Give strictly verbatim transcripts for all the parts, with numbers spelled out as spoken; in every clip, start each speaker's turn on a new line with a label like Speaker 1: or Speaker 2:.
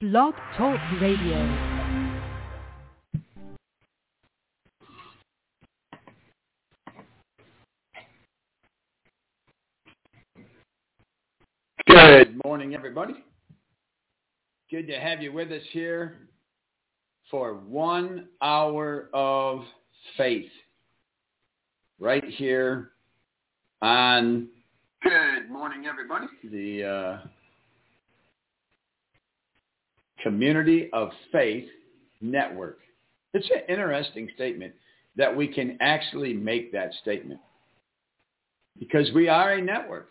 Speaker 1: Blog Talk Radio.
Speaker 2: Good morning, everybody. Good to have you with us here for one hour of faith right here on Good morning, everybody. the uh, Community of Faith Network. It's an interesting statement that we can actually make that statement because we are a network.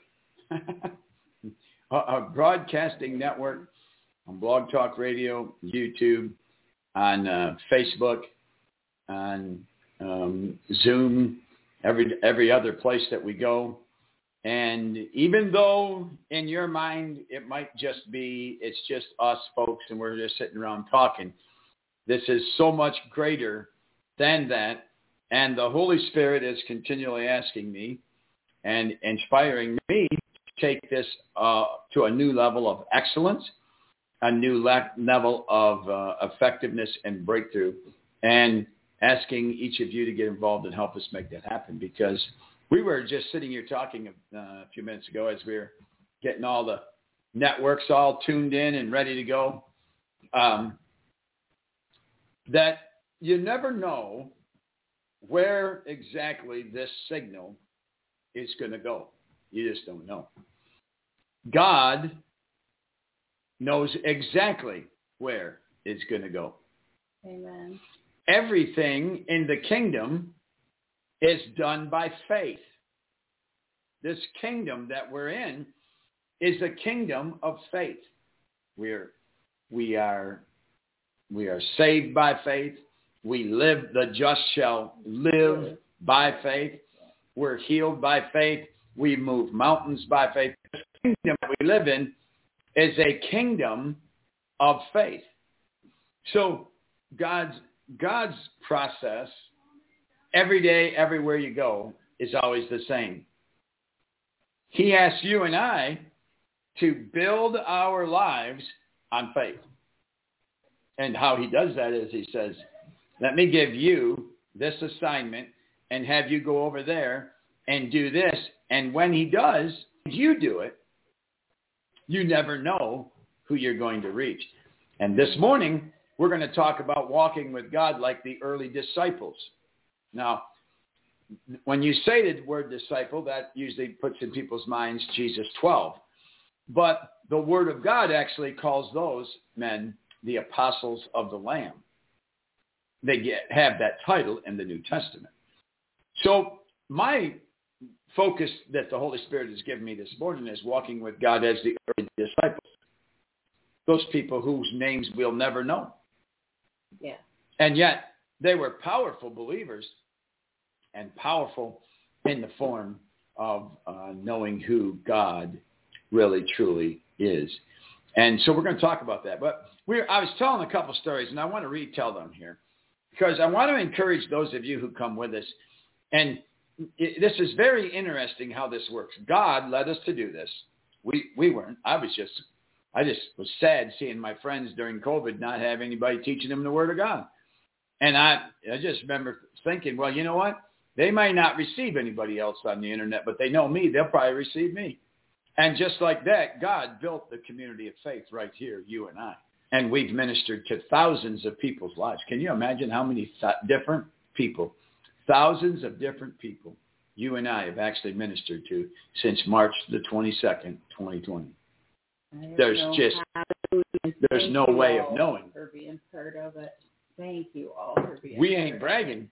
Speaker 2: A broadcasting network on Blog Talk Radio, YouTube, on uh, Facebook, on um, Zoom, every every other place that we go. And even though in your mind it might just be, it's just us folks and we're just sitting around talking, this is so much greater than that. And the Holy Spirit is continually asking me and inspiring me take this uh, to a new level of excellence, a new le- level of uh, effectiveness and breakthrough, and asking each of you to get involved and help us make that happen. Because we were just sitting here talking uh, a few minutes ago as we were getting all the networks all tuned in and ready to go, um, that you never know where exactly this signal is going to go. You just don't know. God knows exactly where it's going to go.
Speaker 3: Amen.
Speaker 2: Everything in the kingdom is done by faith. This kingdom that we're in is a kingdom of faith. We're we are we are saved by faith. We live, the just shall live by faith. We're healed by faith. We move mountains by faith. The kingdom that we live in is a kingdom of faith. So God's God's process, every day, everywhere you go, is always the same. He asks you and I to build our lives on faith. And how he does that is he says, let me give you this assignment and have you go over there and do this. And when he does, you do it, you never know who you're going to reach. And this morning, we're going to talk about walking with God like the early disciples. Now, when you say the word disciple, that usually puts in people's minds Jesus twelve. But the Word of God actually calls those men the apostles of the Lamb. They get, have that title in the New Testament. So my focus that the Holy Spirit has given me this morning is walking with God as the early disciples. Those people whose names we'll never know.
Speaker 3: Yeah.
Speaker 2: And yet they were powerful believers and powerful in the form of uh, knowing who God really truly is. And so we're going to talk about that. But we're, I was telling a couple stories, and I want to retell them here because I want to encourage those of you who come with us. And it, this is very interesting how this works. God led us to do this. We we weren't. I was just, I just was sad seeing my friends during COVID not have anybody teaching them the Word of God. And I, I just remember thinking, well, you know what? They might not receive anybody else on the internet, but they know me. They'll probably receive me. And just like that, God built the community of faith right here, you and I. And we've ministered to thousands of people's lives. Can you imagine how many th- different people, thousands of different people, you and I have actually ministered to since March the twenty-second, twenty twenty. There's just, there's no way of knowing.
Speaker 3: For being part of it. Thank you all for being
Speaker 2: We ain't bragging.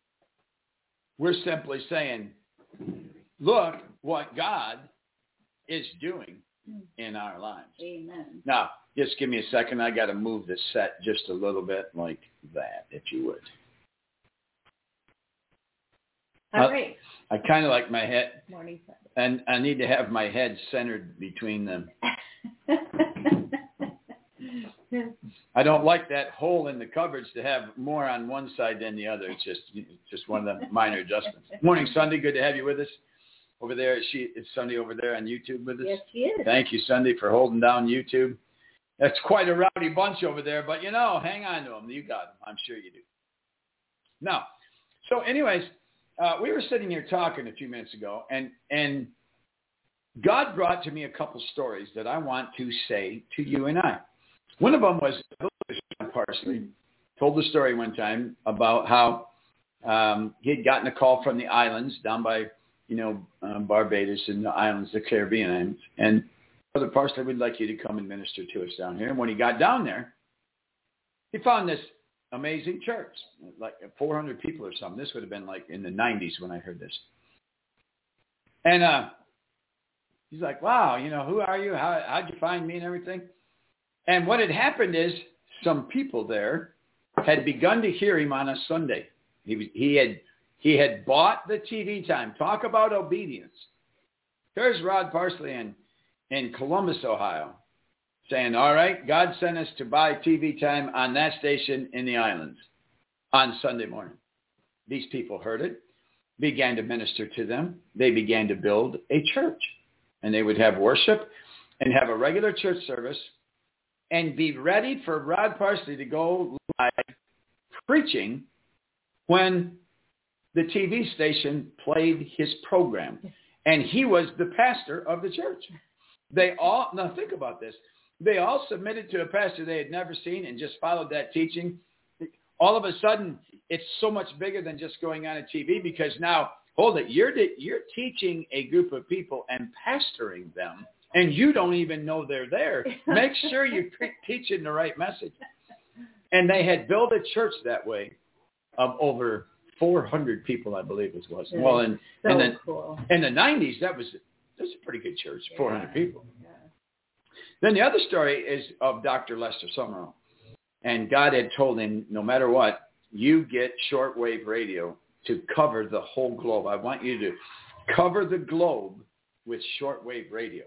Speaker 2: We're simply saying, look what God is doing in our lives.
Speaker 3: Amen.
Speaker 2: Now, just give me a second. I got to move this set just a little bit like that, if you would.
Speaker 3: All uh, right.
Speaker 2: I kind of like my head.
Speaker 3: Morning.
Speaker 2: And I need to have my head centered between them. I don't like that hole in the cupboards to have more on one side than the other. It's just it's just one of the minor adjustments. Morning, Sunday. Good to have you with us. Over there, is she is Sunday over there on YouTube with us?
Speaker 3: Yes, she is.
Speaker 2: Thank you, Sunday, for holding down YouTube. That's quite a rowdy bunch over there, but you know, hang on to them. You got them. I'm sure you do. Now, so anyways, uh, we were sitting here talking a few minutes ago, and, and God brought to me a couple stories that I want to say to you and I. One of them was Sean Parsley told the story one time about how um, he had gotten a call from the islands down by, you know, um, Barbados and the islands, the Caribbean islands, and Brother Parsley, we'd like you to come and minister to us down here. And when he got down there, he found this amazing church, like four hundred people or something. This would have been like in the nineties when I heard this. And uh, he's like, wow, you know, who are you? How, how'd you find me and everything? And what had happened is some people there had begun to hear him on a Sunday. He, he, had, he had bought the T V time. Talk about obedience. Here's Rod Parsley and in Columbus, Ohio, saying, all right, God sent us to buy T V time on that station in the islands on Sunday morning. These people heard it, began to minister to them. They began to build a church, and they would have worship and have a regular church service and be ready for Rod Parsley to go live preaching when the T V station played his program. And he was the pastor of the church. They all, now think about this. They all submitted to a pastor they had never seen and just followed that teaching. All of a sudden, it's so much bigger than just going on a T V because now, hold it, you're, you're teaching a group of people and pastoring them, and you don't even know they're there. Make sure you're teaching the right message. And they had built a church that way of over four hundred people, I believe it was. Well, in,
Speaker 3: so
Speaker 2: in, the,
Speaker 3: cool.
Speaker 2: in the nineties, that was... It was a pretty good church,
Speaker 3: yeah,
Speaker 2: four hundred people.
Speaker 3: Yeah.
Speaker 2: Then the other story is of Doctor Lester Sumrall. And God had told him, no matter what, you get shortwave radio to cover the whole globe. I want you to cover the globe with shortwave radio.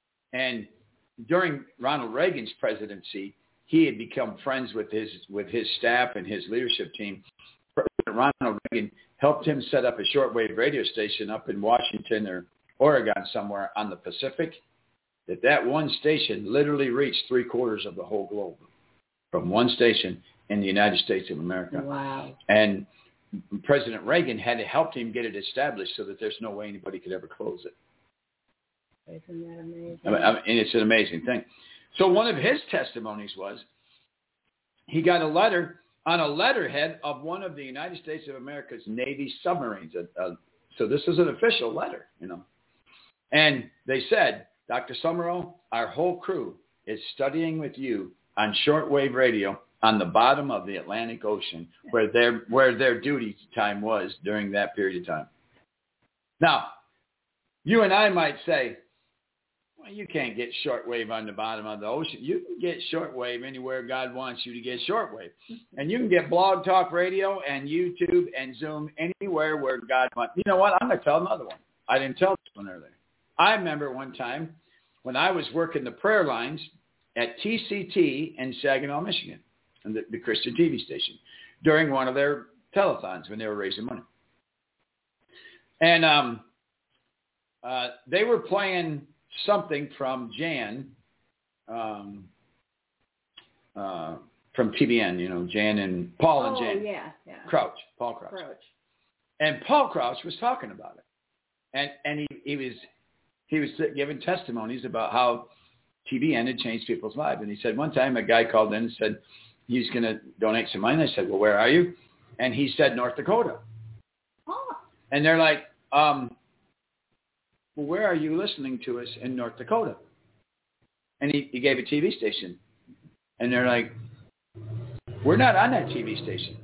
Speaker 2: And during Ronald Reagan's presidency, he had become friends with his with his staff and his leadership team. President Ronald Reagan helped him set up a shortwave radio station up in Washington or Oregon somewhere on the Pacific, that that one station literally reached three quarters of the whole globe from one station in the United States of America.
Speaker 3: Wow.
Speaker 2: And President Reagan had helped him get it established so that there's no way anybody could ever close it.
Speaker 3: Isn't that amazing?
Speaker 2: I mean, I mean, and it's an amazing thing. So one of his testimonies was he got a letter on a letterhead of one of the United States of America's Navy submarines. Uh, uh, so this is an official letter, you know. And they said, Doctor Sumrall, our whole crew is studying with you on shortwave radio on the bottom of the Atlantic Ocean where their where their duty time was during that period of time. Now, you and I might say, well, you can't get shortwave on the bottom of the ocean. You can get shortwave anywhere God wants you to get shortwave. And you can get Blog Talk Radio and YouTube and Zoom anywhere where God wants. You know what? I'm going to tell another one. I didn't tell this one earlier. I remember one time when I was working the prayer lines at T C T in Saginaw, Michigan, and the, the Christian T V station, during one of their telethons when they were raising money. And um, uh, they were playing something from Jan, um, uh, from T B N, you know, Jan and Paul and
Speaker 3: oh,
Speaker 2: Jan.
Speaker 3: yeah, yeah.
Speaker 2: Crouch, Paul Crouch.
Speaker 3: Crouch.
Speaker 2: And Paul Crouch was talking about it. And and he, he was he was giving testimonies about how T B N had changed people's lives. And he said one time a guy called in and said he's going to donate some money. I said, well, where are you? And he said North Dakota.
Speaker 3: Oh.
Speaker 2: And they're like, um, well, where are you listening to us in North Dakota? And he, he gave a T V station. And they're like, we're not on that T V station.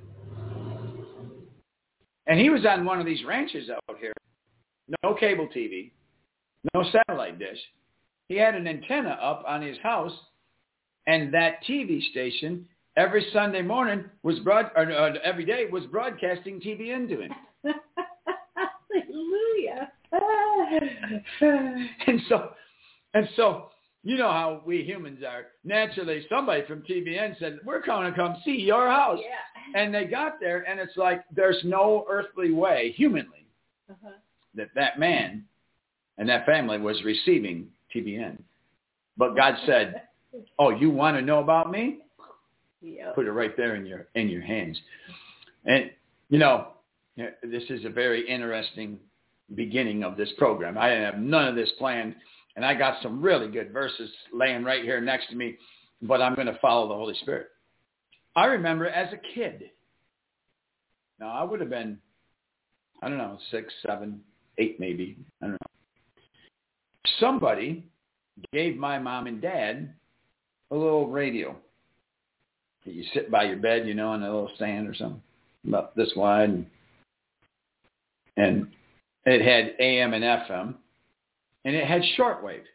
Speaker 2: And he was on one of these ranches out here. No cable T V, no satellite dish. He had an antenna up on his house, and that T V station every Sunday morning was broad, or uh, every day was broadcasting T V N to him.
Speaker 3: Hallelujah.
Speaker 2: and so, and so, you know how we humans are. Naturally, somebody from T V N said, "We're going to come see your house."
Speaker 3: Yeah.
Speaker 2: And they got there, and it's like there's no earthly way, humanly,
Speaker 3: Uh-huh.
Speaker 2: that that man and that family was receiving T B N. But God said, Oh, you want to know about me?
Speaker 3: Yep.
Speaker 2: Put it right there in your in your hands. And, you know, this is a very interesting beginning of this program. I have none of this planned, and I got some really good verses laying right here next to me, but I'm going to follow the Holy Spirit. I remember as a kid, now I would have been, I don't know, six, seven, eight maybe, I don't know. Somebody gave my mom and dad a little radio. You sit by your bed, you know, on a little stand or something, about this wide, and, and it had A M and F M, and it had shortwave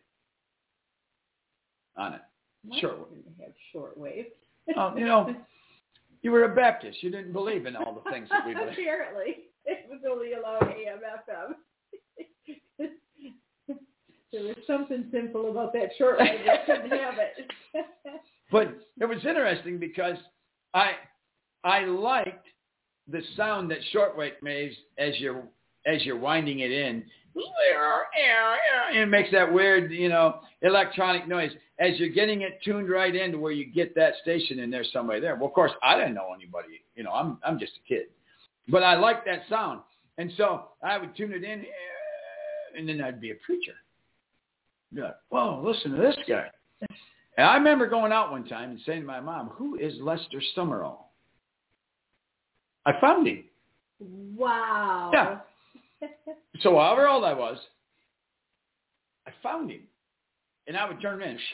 Speaker 2: on it.
Speaker 3: What?
Speaker 2: Shortwave.
Speaker 3: Didn't have shortwave.
Speaker 2: Oh, you know, you were a Baptist. You didn't believe in all the things that we believe.
Speaker 3: Apparently, it was only allowed A M F M. There was something simple about that shortwave. I couldn't have it.
Speaker 2: But it was interesting because I I liked the sound that shortwave makes as you're as you're winding it in. And it makes that weird, you know, electronic noise as you're getting it tuned right into where you get that station and there's somebody there. Well, of course, I didn't know anybody. You know, I'm I'm just a kid. But I liked that sound. And so I would tune it in, and then I'd be a preacher. Be like, whoa, listen to this guy. And I remember going out one time and saying to my mom, who is Lester Summerall? I found him.
Speaker 3: Wow.
Speaker 2: Yeah. So however old I was, I found him. And I would turn him in.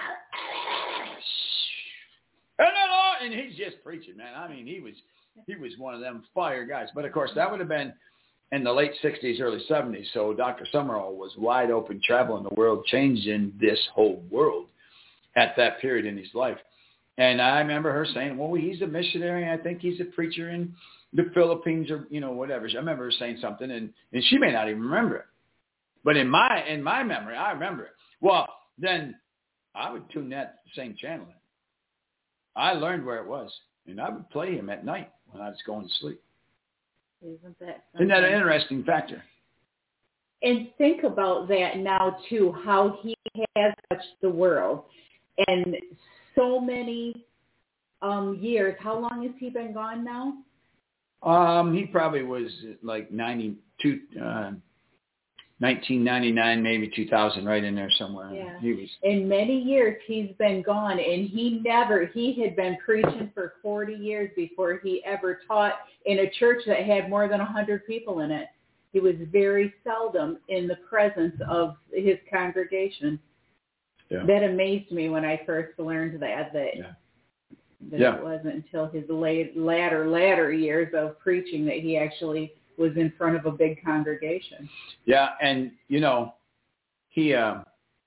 Speaker 2: And he's just preaching, man. I mean, he was he was one of them fire guys. But, of course, that would have been in the late sixties, early seventies. So Doctor Summerall was wide open, traveling the world, changing this whole world at that period in his life. And I remember her saying, well, he's a missionary. I think he's a preacher in the Philippines or, you know, whatever. I remember her saying something, and, and she may not even remember it. But in my in my memory, I remember it. Well, then I would tune that same channel in. I learned where it was, and I would play him at night when I was going to sleep.
Speaker 3: Isn't that something?
Speaker 2: Isn't that an interesting factor?
Speaker 3: And think about that now, too, how he has touched the world. And so many um, years. How long has he been gone now?
Speaker 2: Um, he probably was like ninety-two, uh, nineteen ninety-nine, maybe two thousand, right in there somewhere.
Speaker 3: Yeah.
Speaker 2: He was.
Speaker 3: In many years, he's been gone, and he never, he had been preaching for forty years before he ever taught in a church that had more than one hundred people in it. He was very seldom in the presence of his congregation. Yeah. That amazed me when I first learned that, that,
Speaker 2: yeah.
Speaker 3: that
Speaker 2: yeah.
Speaker 3: it wasn't until his late, latter, latter years of preaching that he actually was in front of a big congregation.
Speaker 2: Yeah, and, you know, he uh,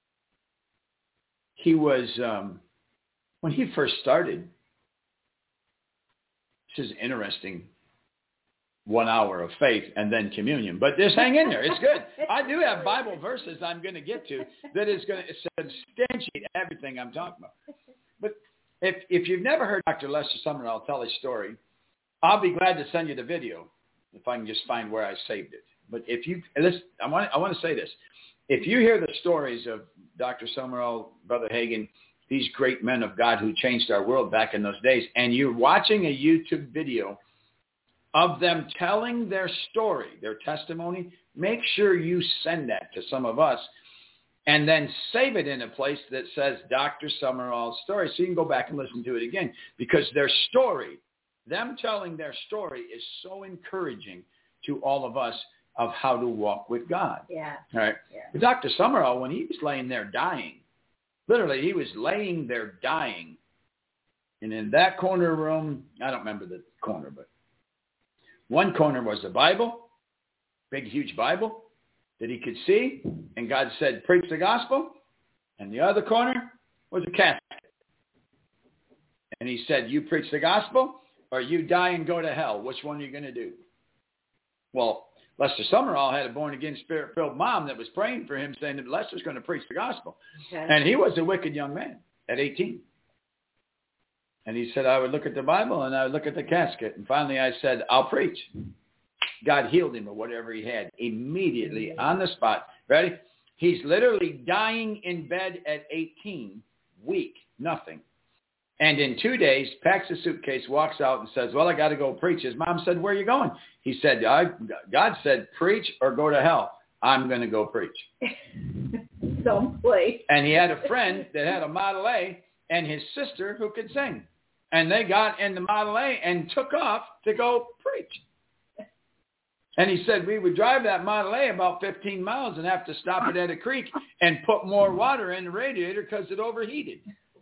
Speaker 2: he was, um, when he first started, this is interesting, one hour of faith and then communion. But just hang in there. It's good. I do have Bible verses I'm going to get to that is going to substantiate everything I'm talking about. But if if you've never heard Doctor Lester Summerall tell his story, I'll be glad to send you the video if I can just find where I saved it. But if you listen, I want I want to say this: if you hear the stories of Doctor Summerall, Brother Hagin, these great men of God who changed our world back in those days, and you're watching a YouTube video of them telling their story, their testimony, make sure you send that to some of us and then save it in a place that says Doctor Summerall's story so you can go back and listen to it again, because their story, them telling their story is so encouraging to all of us of how to walk with God.
Speaker 3: Yeah.
Speaker 2: All right.
Speaker 3: Yeah.
Speaker 2: But Doctor Summerall, when he was laying there dying, literally he was laying there dying, and in that corner room, I don't remember the corner, but one corner was the Bible, big, huge Bible that he could see, and God said, preach the gospel. And the other corner was a casket. And he said, you preach the gospel or you die and go to hell. Which one are you going to do? Well, Lester Summerall had a born-again, spirit-filled mom that was praying for him, saying that Lester's going to preach the gospel. Okay. And he was a wicked young man at eighteen. And he said, I would look at the Bible and I would look at the casket. And finally I said, I'll preach. God healed him of whatever he had immediately on the spot. Ready? He's literally dying in bed at eighteen, week, nothing. And in two days, packs a suitcase, walks out and says, well, I got to go preach. His mom said, where are you going? He said, I, God said, preach or go to hell. I'm going to go preach.
Speaker 3: Someplace.
Speaker 2: And he had a friend that had a Model A and his sister who could sing. And they got in the Model A and took off to go preach. And he said we would drive that Model A about fifteen miles and have to stop it at a creek and put more water in the radiator because it overheated.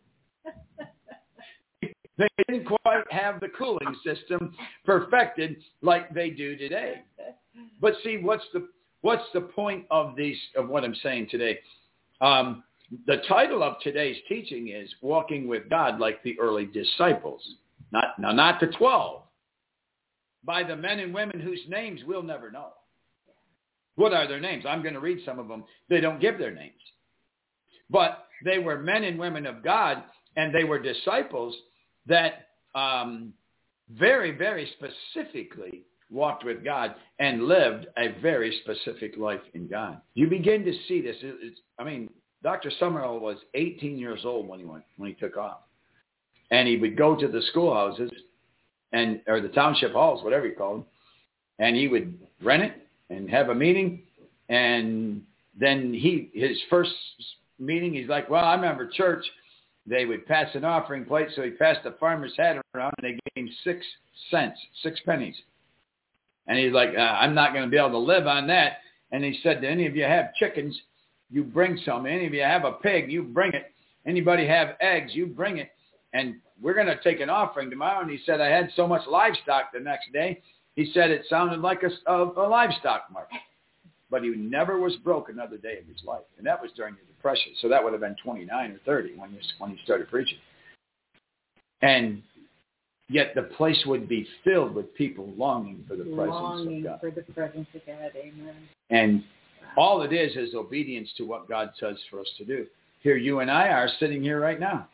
Speaker 2: They didn't quite have the cooling system perfected like they do today. But see, what's the what's the point of these of what I'm saying today? Um, the title of today's teaching is Walking with God Like the Early Disciples. Not now, not the twelve. By the men and women whose names we'll never know. What are their names? I'm going to read some of them. They don't give their names. But they were men and women of God, and they were disciples that um, very, very specifically walked with God and lived a very specific life in God. You begin to see this. It's, I mean, Doctor Summerall was eighteen years old when he went, when he took off. And he would go to the schoolhouses and or the township halls, whatever you call them, and he would rent it and have a meeting. And then he his first meeting, he's like, well, I remember church. They would pass an offering plate, so he passed the farmer's hat around, and they gave him six cents, six pennies. And he's like, uh, I'm not going to be able to live on that. And he said, do any of you have chickens? You bring some. Any of you have a pig? You bring it. Anybody have eggs? You bring it. And we're going to take an offering tomorrow. And he said, I had so much livestock the next day. He said it sounded like a, a, a livestock market. But he never was broke another day of his life. And that was during the Depression. So that would have been twenty-nine or thirty when he, when he started preaching. And yet the place would be filled with people longing for the presence
Speaker 3: longing
Speaker 2: of God.
Speaker 3: for the presence of God. Amen.
Speaker 2: And all it is is obedience to what God says for us to do. Here you and I are sitting here right now.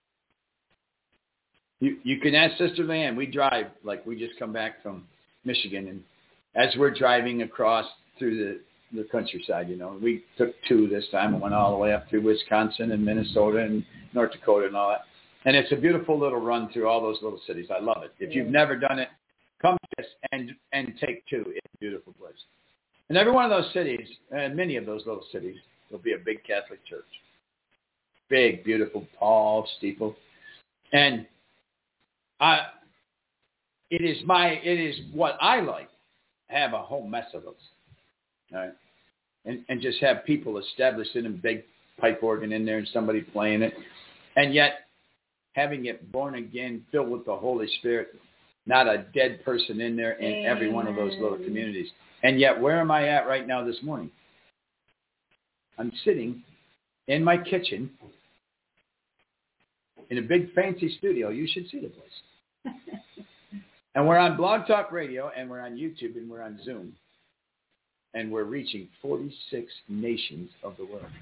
Speaker 2: You, you can ask Sister Leanne. We drive, like we just come back from Michigan. And as we're driving across through the, the countryside, you know, we took two this time and went all the way up through Wisconsin and Minnesota and North Dakota and all that. And it's a beautiful little run through all those little cities. I love it. If yeah. you've never done it, come to us and, and take two. It's a beautiful place. And every one of those cities, and many of those little cities, will be a big Catholic church. Big, beautiful, tall steeple. And I, it is my, it is what I like. Have a whole mess of those. All right. And, and just have people established in a big pipe organ in there and somebody playing it. And yet, having it born again, filled with the Holy Spirit, not a dead person in there in Amen. Every one of those little communities. And yet, where am I at right now this morning? I'm sitting in my kitchen in a big fancy studio. You should see the place. And we're on Blog Talk Radio, and we're on YouTube, and we're on Zoom. And we're reaching forty-six nations of the world.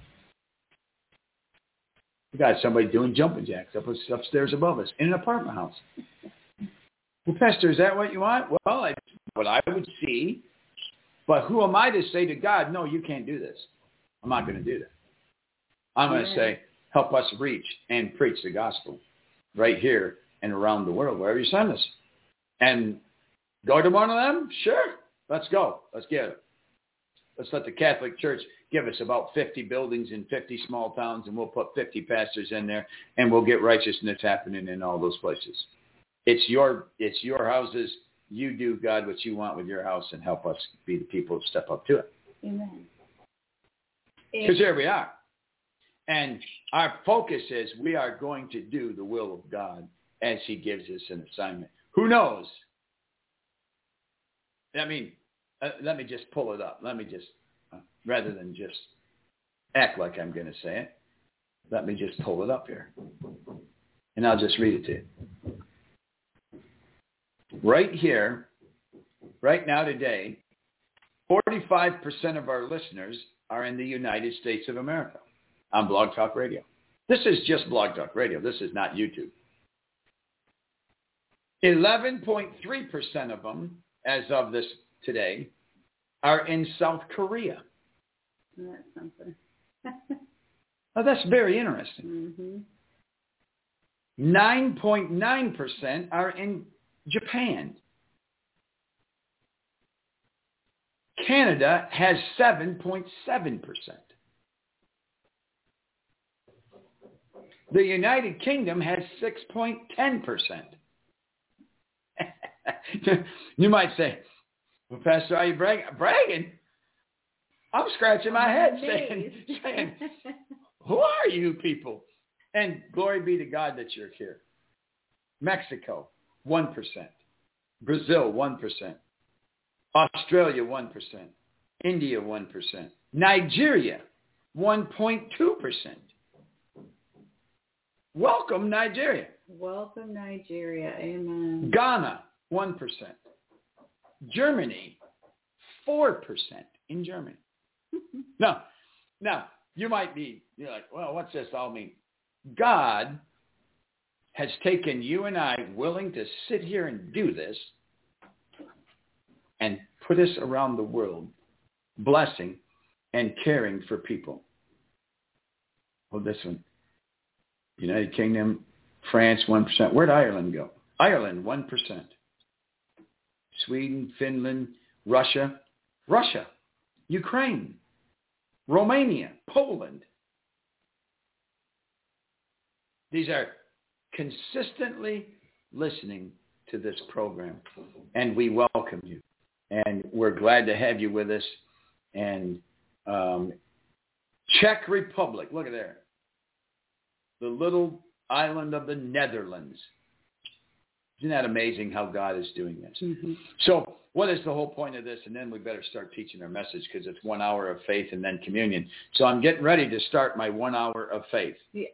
Speaker 2: We got somebody doing jumping jacks up upstairs above us in an apartment house. Well, Pastor, is that what you want? Well, I, what I would see. But who am I to say to God, no, you can't do this. I'm not going to do that. I'm going to say, help us reach and preach the gospel right here and around the world, wherever you send us. And go to one of them? Sure. Let's go. Let's get it. Let's let the Catholic Church give us about fifty buildings in fifty small towns, and we'll put fifty pastors in there, and we'll get righteousness happening in all those places. It's your it's your houses. You do, God, what you want with your house, and help us be the people that step up to it.
Speaker 3: Amen.
Speaker 2: Because here we are. And our focus is we are going to do the will of God as he gives us an assignment. Who knows? I mean, uh, let me just pull it up. Let me just, uh, rather than just act like I'm going to say it, let me just pull it up here. And I'll just read it to you. Right here, right now today, forty-five percent of our listeners are in the United States of America on Blog Talk Radio. This is just Blog Talk Radio. This is not YouTube. eleven point three percent of them, as of this today, are in South Korea.
Speaker 3: That's something.
Speaker 2: Now, that's very interesting.
Speaker 3: Mm-hmm.
Speaker 2: nine point nine percent are in Japan. Canada has seven point seven percent. The United Kingdom has six point one zero percent. You might say, well, Pastor, are you bragging? Bragging? I'm scratching my head saying, saying, who are you people? And glory be to God that you're here. Mexico, one percent. Brazil, one percent. Australia, one percent. India, one percent. Nigeria, one point two percent. Welcome, Nigeria.
Speaker 3: Welcome, Nigeria. Amen.
Speaker 2: Ghana, one percent. Germany, four percent in Germany. Now, now, you might be, you're like, well, what's this all mean? God has taken you and I willing to sit here and do this and put us around the world, blessing and caring for people. Well, this one, United Kingdom, France, one percent. Where'd Ireland go? Ireland, one percent. Sweden, Finland, Russia, Russia, Ukraine, Romania, Poland. These are consistently listening to this program, and we welcome you. And we're glad to have you with us. And um, Czech Republic, look at there. The little island of the Netherlands. Isn't that amazing how God is doing this? Mm-hmm. So what is the whole point of this? And then we better start teaching our message because it's one hour of faith and then communion. So I'm getting ready to start my one hour of faith. Yeah.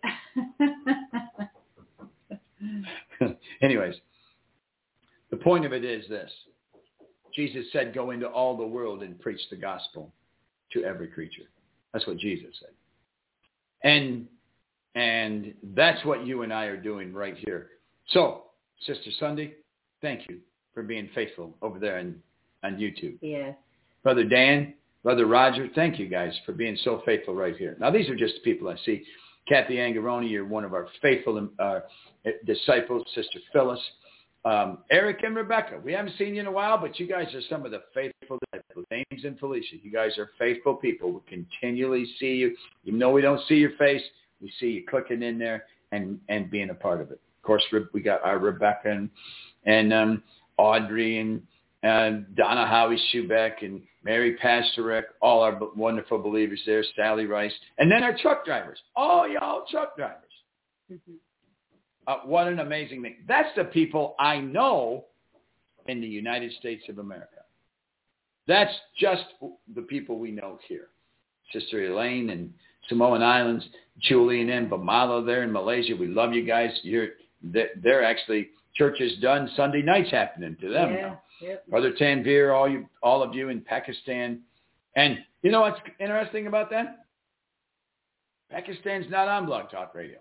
Speaker 2: Anyways, the point of it is this. Jesus said, go into all the world and preach the gospel to every creature. That's what Jesus said. And and that's what you and I are doing right here. So, Sister Sunday, thank you for being faithful over there on, on YouTube.
Speaker 3: Yes.
Speaker 2: Brother Dan, Brother Roger, thank you guys for being so faithful right here. Now, these are just the people I see. Kathy Angaroni, you're one of our faithful uh, disciples. Sister Phyllis, um, Eric and Rebecca. We haven't seen you in a while, but you guys are some of the faithful disciples. James and Felicia, you guys are faithful people. We continually see you. Even though we don't see your face, we see you clicking in there and, and being a part of it. Of course, we got our Rebecca and, and um, Audrey and uh, Donna Howie Schubeck and Mary Pastorek, all our wonderful believers there, Sally Rice. And then our truck drivers, all y'all truck drivers. Mm-hmm. Uh, what an amazing thing. That's the people I know in the United States of America. That's just the people we know here. Sister Elaine and Samoan Islands, Julian and Bamalo there in Malaysia. We love you guys. You're they're actually church is done. Sunday nights happening to them
Speaker 3: yeah,
Speaker 2: now.
Speaker 3: Yep.
Speaker 2: Brother Tanvir, all you, all of you in Pakistan, and you know what's interesting about that? Pakistan's not on Blog Talk Radio,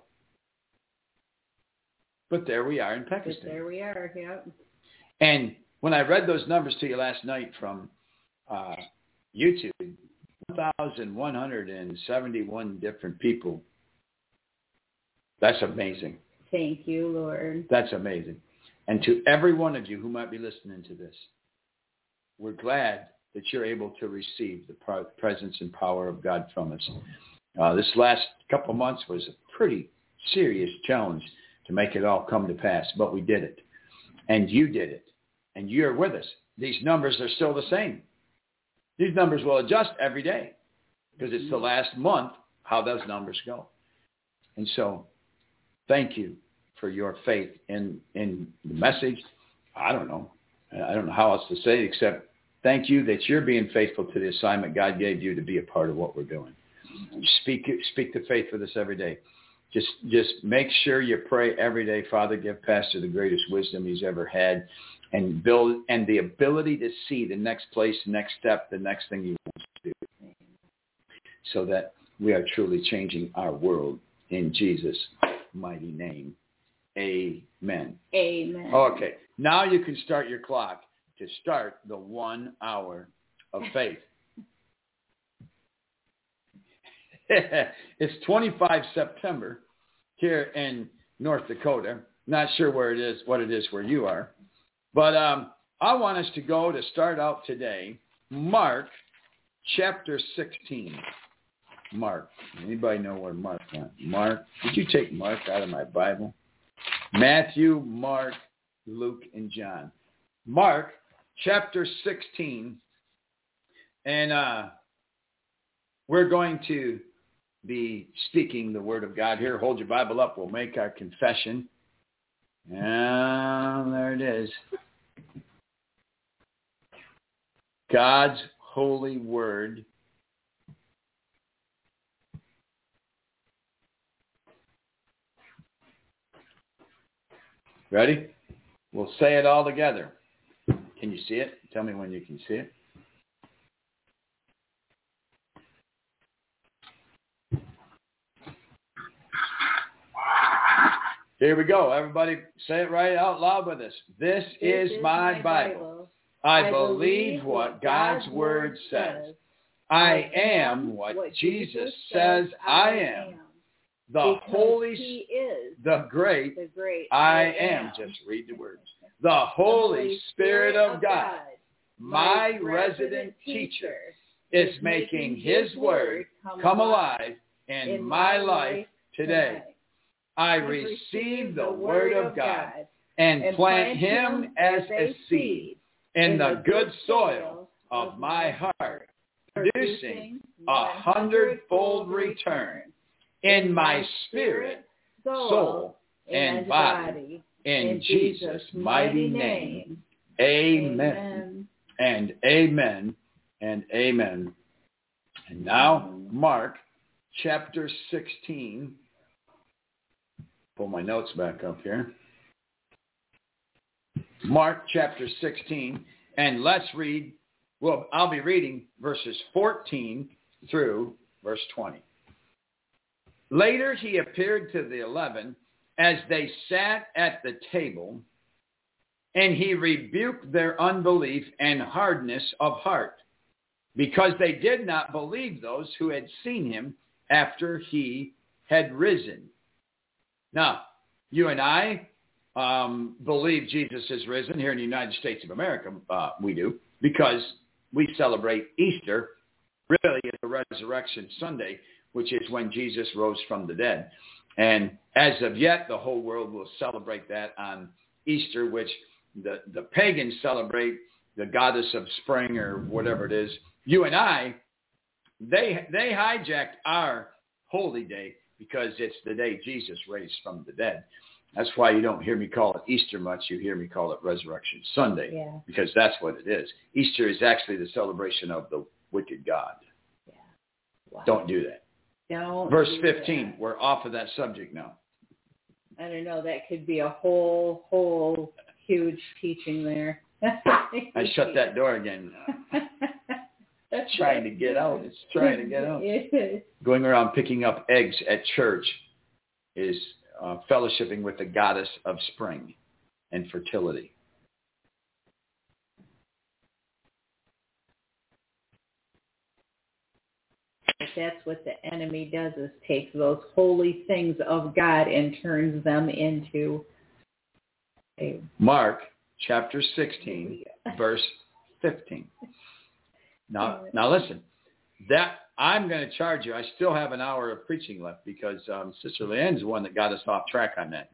Speaker 2: but there we are in Pakistan.
Speaker 3: But there we are. Yep.
Speaker 2: And when I read those numbers to you last night from uh, YouTube, one thousand one hundred seventy-one different people. That's amazing.
Speaker 3: Thank you, Lord.
Speaker 2: That's amazing. And to every one of you who might be listening to this, we're glad that you're able to receive the presence and power of God from us. Uh, this last couple of months was a pretty serious challenge to make it all come to pass, but we did it. And you did it. And you're with us. These numbers are still the same. These numbers will adjust every day because it's the last month how those numbers go. And so thank you for your faith in, in the message. I don't know. I don't know how else to say it except thank you that you're being faithful to the assignment God gave you to be a part of what we're doing. Speak speak the faith with us every day. Just just make sure you pray every day, Father, give Pastor the greatest wisdom he's ever had and build and the ability to see the next place, the next step, the next thing he wants to do so that we are truly changing our world in Jesus' mighty name. Amen.
Speaker 3: Amen.
Speaker 2: Okay. Now you can start your clock to start the one hour of faith. It's twenty-fifth of September here in North Dakota. Not sure where it is, what it is where you are. But um, I want us to go to start out today, Mark chapter sixteen. Mark. Anybody know where Mark went? Mark. Did you take Mark out of my Bible? Matthew, Mark, Luke, and John. Mark chapter sixteen. And uh, we're going to be speaking the word of God here. Hold your Bible up. We'll make our confession. And there it is. God's holy word. Ready? We'll say it all together. Can you see it? Tell me when you can see it. Here we go. Everybody say it right out loud with us. This, this is, is my, my Bible. Bible. I, I believe what God's word says. I am what Jesus says I am. The Holy,
Speaker 3: he is
Speaker 2: the great,
Speaker 3: the great
Speaker 2: I am. Just read the words. The Holy Spirit of God, my resident teacher, is making his word come alive in my life today. I receive the word of God and plant him as a seed in the good soil of my heart, producing a hundredfold return in my spirit, soul, and body. In Jesus' mighty name, amen and amen and amen. And now, Mark chapter sixteen. Pull my notes back up here. Mark chapter sixteen, and let's read, well, I'll be reading verses fourteen through verse twenty. Later he appeared to the eleven as they sat at the table, and he rebuked their unbelief and hardness of heart, because they did not believe those who had seen him after he had risen. Now, you and I um, believe Jesus is risen here in the United States of America. Uh, we do, because we celebrate Easter, really it's the Resurrection Sunday, which is when Jesus rose from the dead. And as of yet, the whole world will celebrate that on Easter, which the, the pagans celebrate the goddess of spring or whatever it is. You and I, they they hijacked our holy day, because it's the day Jesus raised from the dead. That's why you don't hear me call it Easter much. You hear me call it Resurrection Sunday,
Speaker 3: yeah.
Speaker 2: because that's what it is. Easter is actually the celebration of the wicked God.
Speaker 3: Yeah. Wow.
Speaker 2: Don't do that.
Speaker 3: Don't
Speaker 2: Verse
Speaker 3: do
Speaker 2: fifteen,
Speaker 3: that.
Speaker 2: We're off of that subject now.
Speaker 3: I don't know. That could be a whole, whole huge teaching there.
Speaker 2: I shut that door again. It's trying to get out. It's trying to get out. Going around picking up eggs at church is uh, fellowshipping with the goddess of spring and fertility.
Speaker 3: That's what the enemy does, is takes those holy things of God and turns them into a...
Speaker 2: Mark chapter sixteen, verse fifteen. Now, now listen, that I'm going to charge you. I still have an hour of preaching left, because um, Sister Leanne's the one that got us off track on that.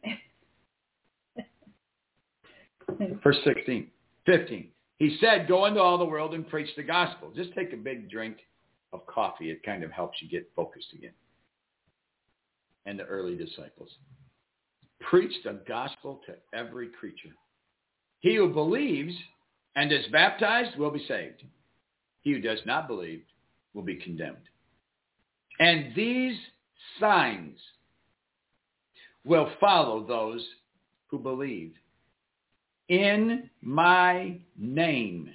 Speaker 2: Verse sixteen, fifteen. He said, go into all the world and preach the gospel. Just take a big drink of coffee. It kind of helps you get focused again. And the early disciples. Preach the gospel to every creature. He who believes and is baptized will be saved. He who does not believe will be condemned. And these signs will follow those who believe. In my name.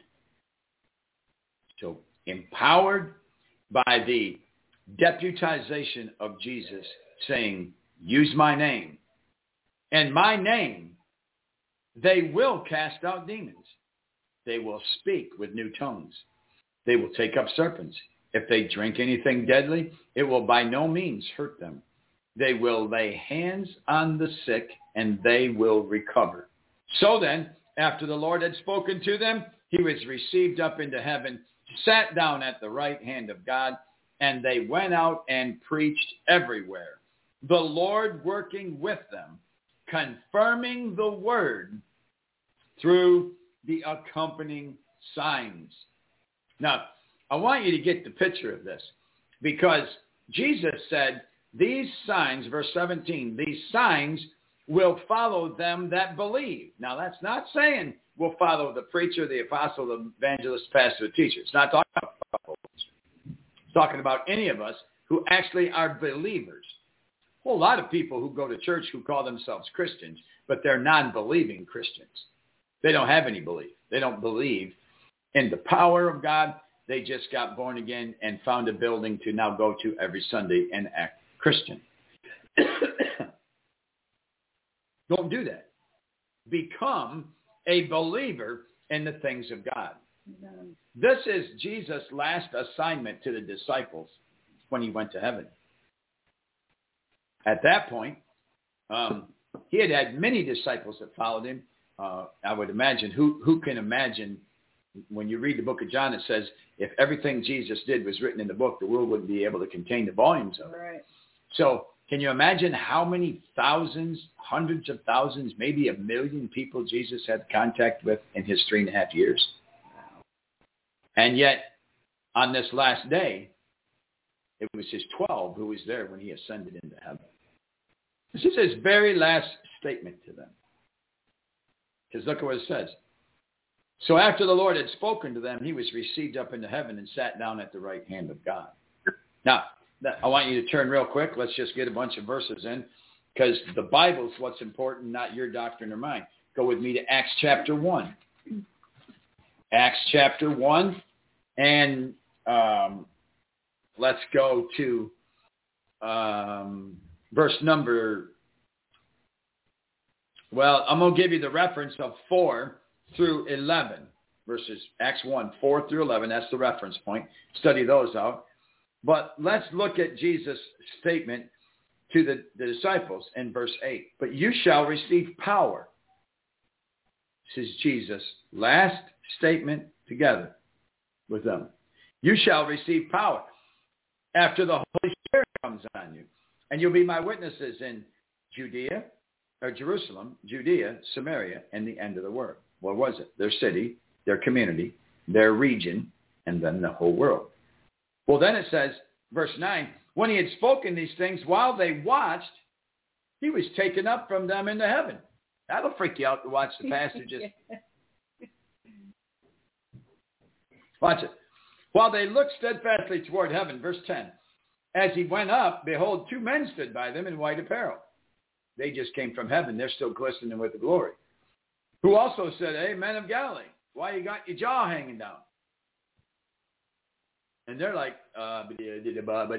Speaker 2: So empowered by the deputization of Jesus saying, use my name. And my name, they will cast out demons. They will speak with new tongues. They will take up serpents. If they drink anything deadly, it will by no means hurt them. they will lay hands on the sick, and they will recover. So then, after the Lord had spoken to them, he was received up into heaven, sat down at the right hand of God, and they went out and preached everywhere, the Lord working with them, confirming the word through the accompanying signs. Now, I want you to get the picture of this, because Jesus said, these signs, verse seventeen, these signs will follow them that believe. Now, that's not saying we'll follow the preacher, the apostle, the evangelist, pastor, the teacher. It's not talking about It's talking about any of us who actually are believers. A whole lot of people who go to church who call themselves Christians, but they're non-believing Christians. They don't have any belief. They don't believe in the power of God. They just got born again and found a building to now go to every Sunday and act Christian. Don't do that. Become a believer in the things of God. Amen. This is Jesus' last assignment to the disciples when he went to heaven. At that point, um, he had had many disciples that followed him. Uh, I would imagine, who, who can imagine, when you read the book of John, it says, if everything Jesus did was written in the book, the world wouldn't be able to contain the volumes of it. Right. So can you imagine how many thousands, hundreds of thousands, maybe a million people Jesus had contact with in his three and a half years? Wow. And yet, on this last day, it was his twelve who was there when he ascended into heaven. This is his very last statement to them. Because look at what it says. So after the Lord had spoken to them, he was received up into heaven and sat down at the right hand of God. Now, I want you to turn real quick. Let's just get a bunch of verses in, because the Bible's what's important, not your doctrine or mine. Go with me to Acts chapter one. Acts chapter one, and um, let's go to um, verse number, well, I'm going to give you the reference of four through eleven. Verses Acts one, four through eleven. That's the reference point. Study those out. But let's look at Jesus' statement to the, the disciples in verse eight. But you shall receive power. This is Jesus' last statement together with them. You shall receive power after the Holy Spirit comes on you. And you'll be my witnesses in Judea, or Jerusalem, Judea, Samaria, and the end of the world. What was it? Their city, their community, their region, and then the whole world. Well, then it says, verse nine, when he had spoken these things, while they watched, he was taken up from them into heaven. That'll freak you out to watch the passages. Watch it. While they looked steadfastly toward heaven, verse ten, as he went up, behold, two men stood by them in white apparel. They just came from heaven. They're still glistening with the glory. Who also said, hey, men of Galilee, why you got your jaw hanging down? And they're like, uh, you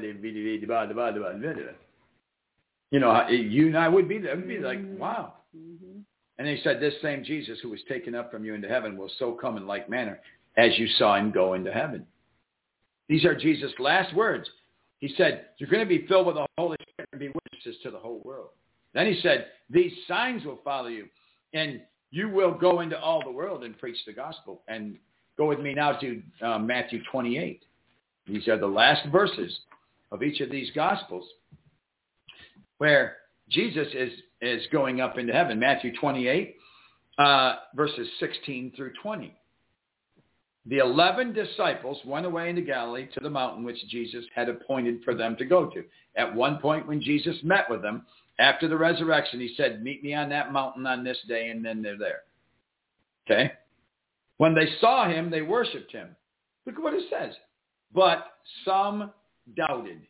Speaker 2: know, you and I would be there. We'd be like, wow. Mm-hmm. And they said, this same Jesus who was taken up from you into heaven will so come in like manner as you saw him go into heaven. These are Jesus' last words. He said, you're going to be filled with the Holy Spirit and be witnesses to the whole world. Then he said, these signs will follow you, and you will go into all the world and preach the gospel. And go with me now to uh, Matthew twenty-eight. These are the last verses of each of these gospels where Jesus is, is going up into heaven. Matthew twenty-eight, uh, verses sixteen through twenty. The eleven disciples went away into Galilee to the mountain which Jesus had appointed for them to go to. At one point when Jesus met with them, after the resurrection, he said, meet me on that mountain on this day, and then they're there. Okay? When they saw him, they worshiped him. Look at what it says. But some doubted.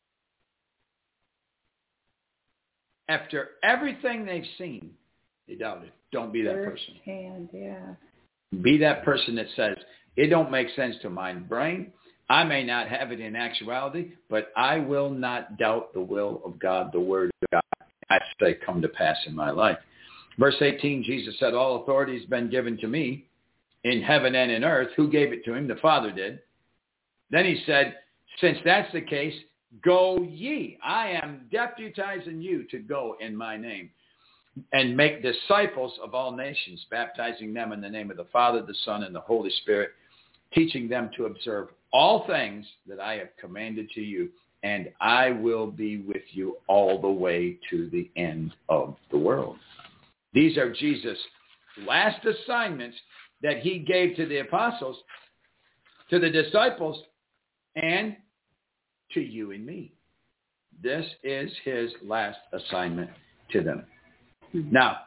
Speaker 2: After everything they've seen, they doubted. Don't be that person.
Speaker 3: Hand, yeah.
Speaker 2: Be that person that says, it don't make sense to my brain. I may not have it in actuality, but I will not doubt the will of God, the word of God. I say come to pass in my life. Verse eighteen, Jesus said, all authority has been given to me in heaven and in earth. Who gave it to him? The Father did. Then he said, since that's the case, Go ye. I am deputizing you to go in my name and make disciples of all nations, baptizing them in the name of the Father, the Son, and the Holy Spirit, teaching them to observe all things that I have commanded to you, and I will be with you all the way to the end of the world. These are Jesus' last assignments that he gave to the apostles, to the disciples, and to you and me. This is his last assignment to them. Mm-hmm. Now,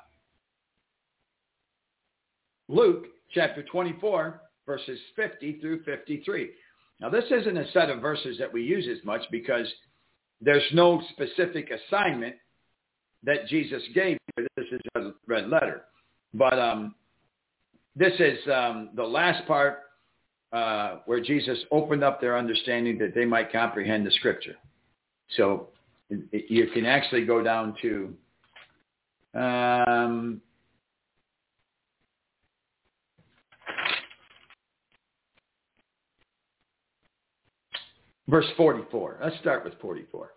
Speaker 2: Luke chapter twenty-four, verses fifty through fifty-three. Now, this isn't a set of verses that we use as much because there's no specific assignment that Jesus gave. This is a red letter. But um, this is um, the last part uh, where Jesus opened up their understanding that they might comprehend the Scripture. So it, you can actually go down to um, verse forty-four. Let's start with forty-four.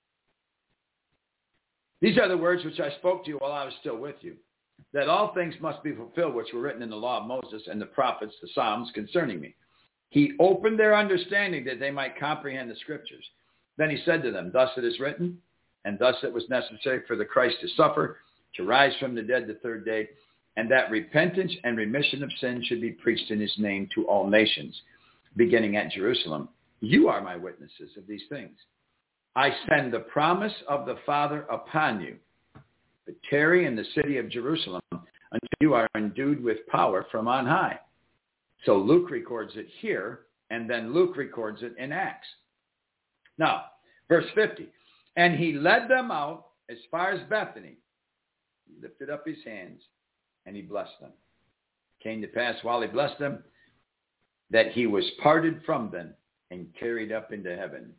Speaker 2: These are the words which I spoke to you while I was still with you, that all things must be fulfilled which were written in the law of Moses and the prophets, the Psalms, concerning me. He opened their understanding that they might comprehend the Scriptures. Then he said to them, thus it is written, and thus it was necessary for the Christ to suffer, to rise from the dead the third day, and that repentance and remission of sin should be preached in his name to all nations, beginning at Jerusalem. You are my witnesses of these things. I send the promise of the Father upon you, but tarry in the city of Jerusalem until you are endued with power from on high. So Luke records it here, and then Luke records it in Acts. Now, verse fifty, and he led them out as far as Bethany. He lifted up his hands, and he blessed them. It came to pass while he blessed them that he was parted from them and carried up into heaven.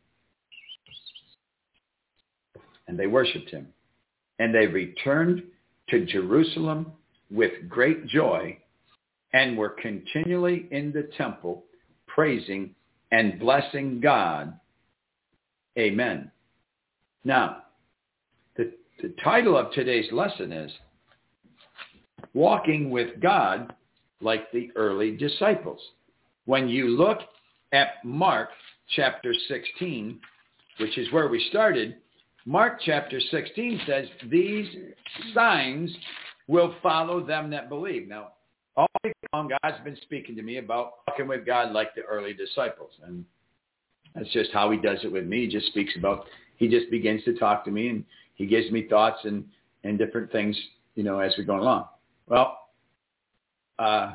Speaker 2: And they worshipped him. And they returned to Jerusalem with great joy and were continually in the temple praising and blessing God. Amen. Now, the, the title of today's lesson is Walking with God Like the Early Disciples. When you look at Mark chapter sixteen, which is where we started, Mark chapter sixteen says, these signs will follow them that believe. Now, all week long, God's been speaking to me about walking with God like the early disciples. And that's just how he does it with me. He just speaks about, he just begins to talk to me, and he gives me thoughts and, and different things, you know, as we go along. Well, uh,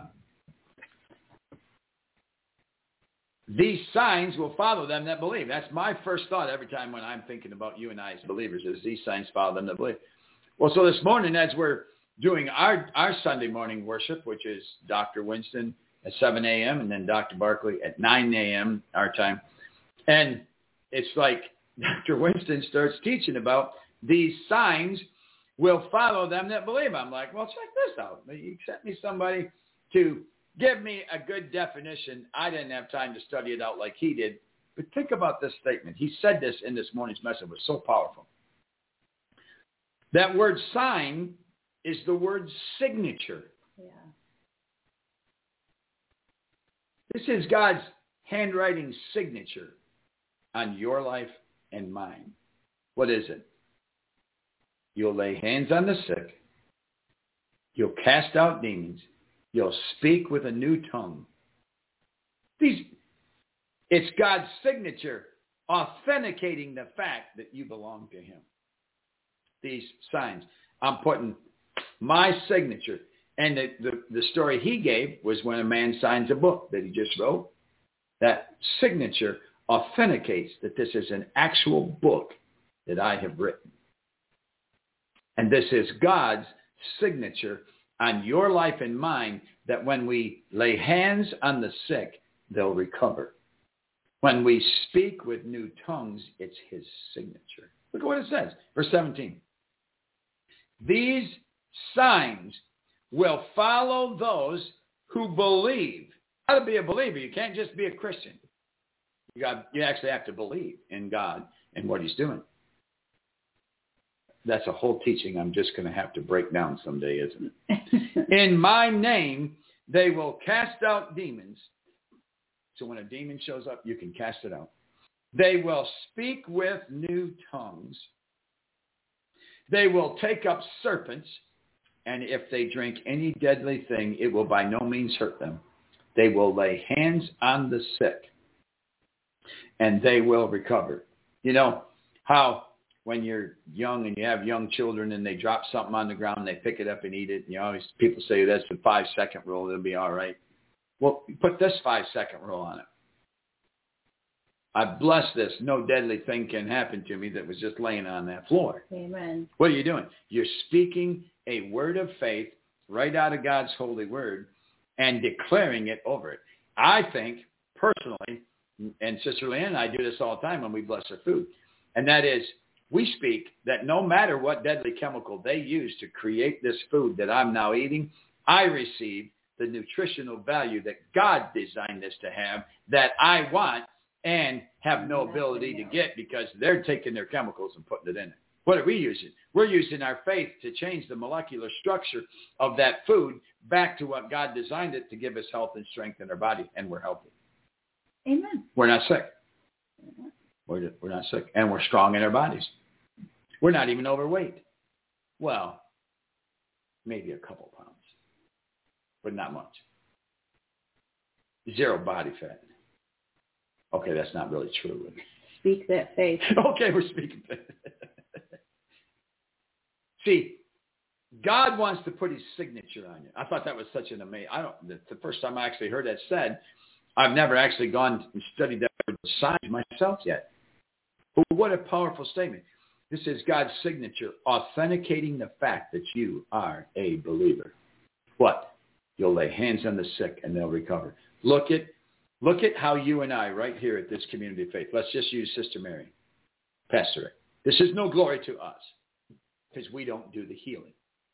Speaker 2: these signs will follow them that believe. That's my first thought every time when I'm thinking about you and I as believers, is these signs follow them that believe. Well, so this morning, as we're doing our, our Sunday morning worship, which is Doctor Winston at seven a.m. and then Doctor Barkley at nine a.m. our time, and it's like Doctor Winston starts teaching about these signs will follow them that believe. I'm like, well, check this out. He sent me somebody to give me a good definition. I didn't have time to study it out like he did. But think about this statement. He said this in this morning's message. It was so powerful. That word sign is the word signature.
Speaker 3: Yeah.
Speaker 2: This is God's handwriting signature on your life and mine. What is it? You'll lay hands on the sick. You'll cast out demons. You'll speak with a new tongue. These, it's God's signature authenticating the fact that you belong to him. These signs. I'm putting my signature. And the, the, the story he gave was when a man signs a book that he just wrote. That signature authenticates that this is an actual book that I have written. And this is God's signature on your life and mine, that when we lay hands on the sick, they'll recover. When we speak with new tongues, it's his signature. Look at what it says. Verse seventeen. These signs will follow those who believe. You got to be a believer. You can't just be a Christian. You got, you actually have to believe in God and what he's doing. That's a whole teaching I'm just going to have to break down someday, isn't it? In my name, they will cast out demons. So when a demon shows up, you can cast it out. They will speak with new tongues. They will take up serpents. And if they drink any deadly thing, it will by no means hurt them. They will lay hands on the sick, and they will recover. You know how when you're young and you have young children and they drop something on the ground and they pick it up and eat it, you know, people say that's the five-second rule, it'll be all right. Well, put this five-second rule on it. I bless this. No deadly thing can happen to me that was just laying on that floor.
Speaker 3: Amen.
Speaker 2: What are you doing? You're speaking a word of faith right out of God's holy word and declaring it over it. I think, personally, and Sister Leanne and I do this all the time when we bless our food, and that is we speak that no matter what deadly chemical they use to create this food that I'm now eating, I receive the nutritional value that God designed this to have that I want and have no ability to get because they're taking their chemicals and putting it in it. What are we using? We're using our faith to change the molecular structure of that food back to what God designed it to give us health and strength in our body, and we're healthy.
Speaker 3: Amen.
Speaker 2: We're not sick. We're, we're not sick, and we're strong in our bodies. We're not even overweight. Well, maybe a couple pounds, but not much. Zero body fat. Okay, that's not really true.
Speaker 3: Speak that faith.
Speaker 2: Okay, we're speaking faith. See, God wants to put his signature on you. I thought that was such an amazing, I don't, the, the first time I actually heard that said, I've never actually gone and studied that with science myself yet. But what a powerful statement. This is God's signature, authenticating the fact that you are a believer. What? You'll lay hands on the sick and they'll recover. Look at, look at how you and I right here at this community of faith, let's just use Sister Mary, Pastor Rick. This is no glory to us because we don't do the healing.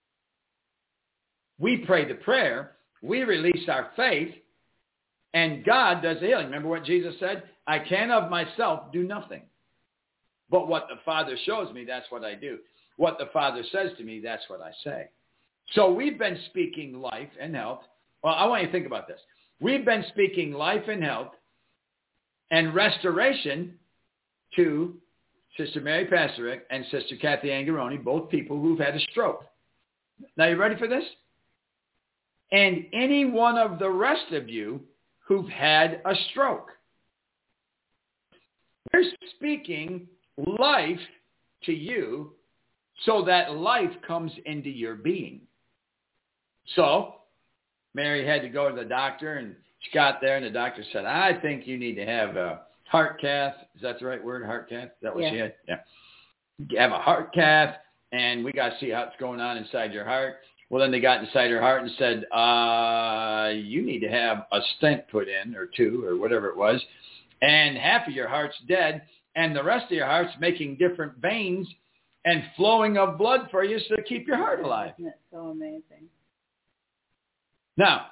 Speaker 2: We pray the prayer, we release our faith, and God does the healing. Remember what Jesus said? I can of myself do nothing. But what the Father shows me, that's what I do. What the Father says to me, that's what I say. So we've been speaking life and health. Well, I want you to think about this. We've been speaking life and health and restoration to Sister Mary Pastorick and Sister Kathy Angaroni, both people who've had a stroke. Now, you ready for this? And any one of the rest of you who've had a stroke. We're speaking life to you so that life comes into your being. So, Mary had to go to the doctor, and she got there, and the doctor said, I think you need to have a heart cath. Is that the right word, heart cath? Is that what
Speaker 3: yeah.
Speaker 2: she had? Yeah. You have a heart cath, and we got to see what's going on inside your heart. Well, then they got inside her heart and said, uh, you need to have a stent put in, or two, or whatever it was, and half of your heart's dead, and the rest of your heart's making different veins and flowing of blood for you so to keep your heart alive.
Speaker 3: Isn't it so amazing?
Speaker 2: Now,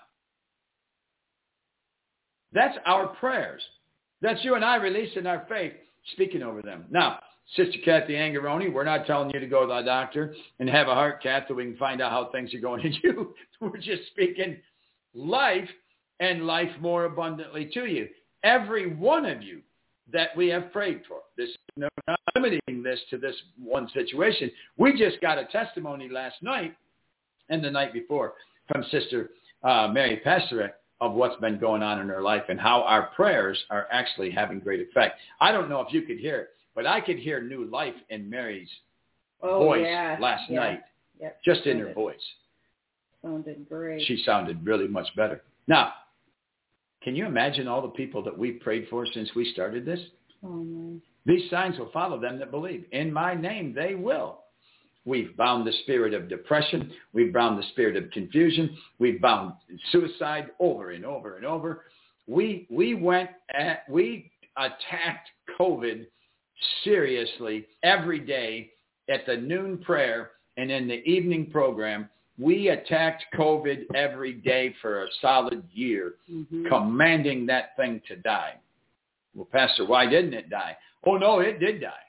Speaker 2: that's our prayers. That's you and I releasing our faith, speaking over them. Now, Sister Kathy Angaroni, we're not telling you to go to the doctor and have a heart cath so we can find out how things are going to you. We're just speaking life and life more abundantly to you. Every one of you that we have prayed for. This, no, not limiting this to this one situation. We just got a testimony last night and the night before from Sister uh, Mary Pastorick of what's been going on in her life and how our prayers are actually having great effect. I don't know if you could hear it, but I could hear new life in Mary's
Speaker 3: oh,
Speaker 2: voice
Speaker 3: yeah.
Speaker 2: last
Speaker 3: yeah.
Speaker 2: night,
Speaker 3: yep.
Speaker 2: just in
Speaker 3: sounded,
Speaker 2: her voice.
Speaker 3: Sounded great.
Speaker 2: She sounded really much better. Now, can you imagine all the people that we've prayed for since we started this?
Speaker 3: Oh, nice.
Speaker 2: These signs will follow them that believe. In my name, they will. We've bound the spirit of depression. We've bound the spirit of confusion. We've bound suicide over and over and over. We we went at, we attacked COVID seriously every day at the noon prayer and in the evening program. We attacked COVID every day for a solid year, mm-hmm. commanding that thing to die. Well, Pastor, why didn't it die? Oh, no, it did die.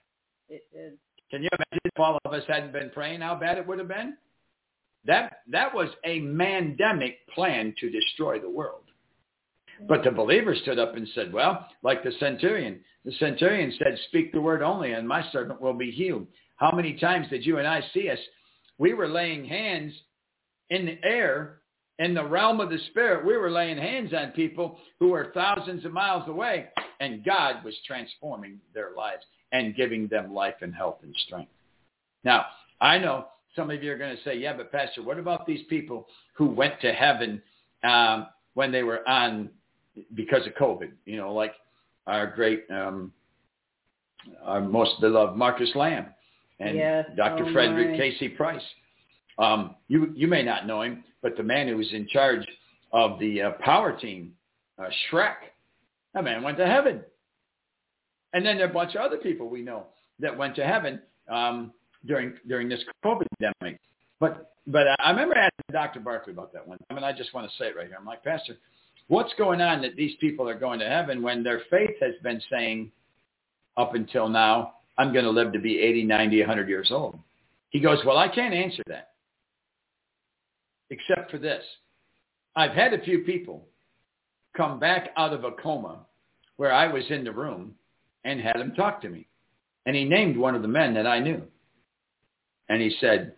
Speaker 3: It did.
Speaker 2: Can you imagine if all of us hadn't been praying, how bad it would have been? That that was a mandemic plan to destroy the world. But the believer stood up and said, well, like the centurion. The centurion said, speak the word only, and my servant will be healed. How many times did you and I see us? We were laying hands in the air, in the realm of the spirit. We were laying hands on people who were thousands of miles away, and God was transforming their lives and giving them life and health and strength. Now, I know some of you are going to say, yeah, but Pastor, what about these people who went to heaven um, when they were on, because of COVID, you know, like our great, um, our most beloved Marcus Lamb and
Speaker 3: yes,
Speaker 2: Doctor
Speaker 3: oh
Speaker 2: Frederick
Speaker 3: my.
Speaker 2: Casey Price. Um, you you may not know him, but the man who was in charge of the uh, power team, uh, Shrek, that man went to heaven. And then there are a bunch of other people we know that went to heaven um, during during this COVID pandemic. But but I remember asking Doctor Barkley about that one time, and I just want to say it right here. I'm like, Pastor, what's going on that these people are going to heaven when their faith has been saying up until now, I'm going to live to be eighty, ninety, one hundred years old? He goes, well, I can't answer that, except for this. I've had a few people come back out of a coma where I was in the room and had him talk to me. And he named one of the men that I knew. And he said,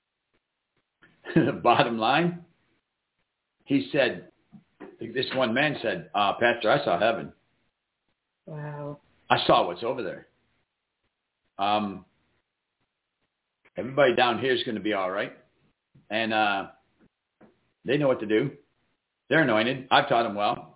Speaker 2: bottom line, he said, this one man said, uh, Pastor, I saw heaven.
Speaker 3: Wow.
Speaker 2: I saw what's over there. Um, everybody down here is going to be all right. And uh, they know what to do. They're anointed. I've taught them well.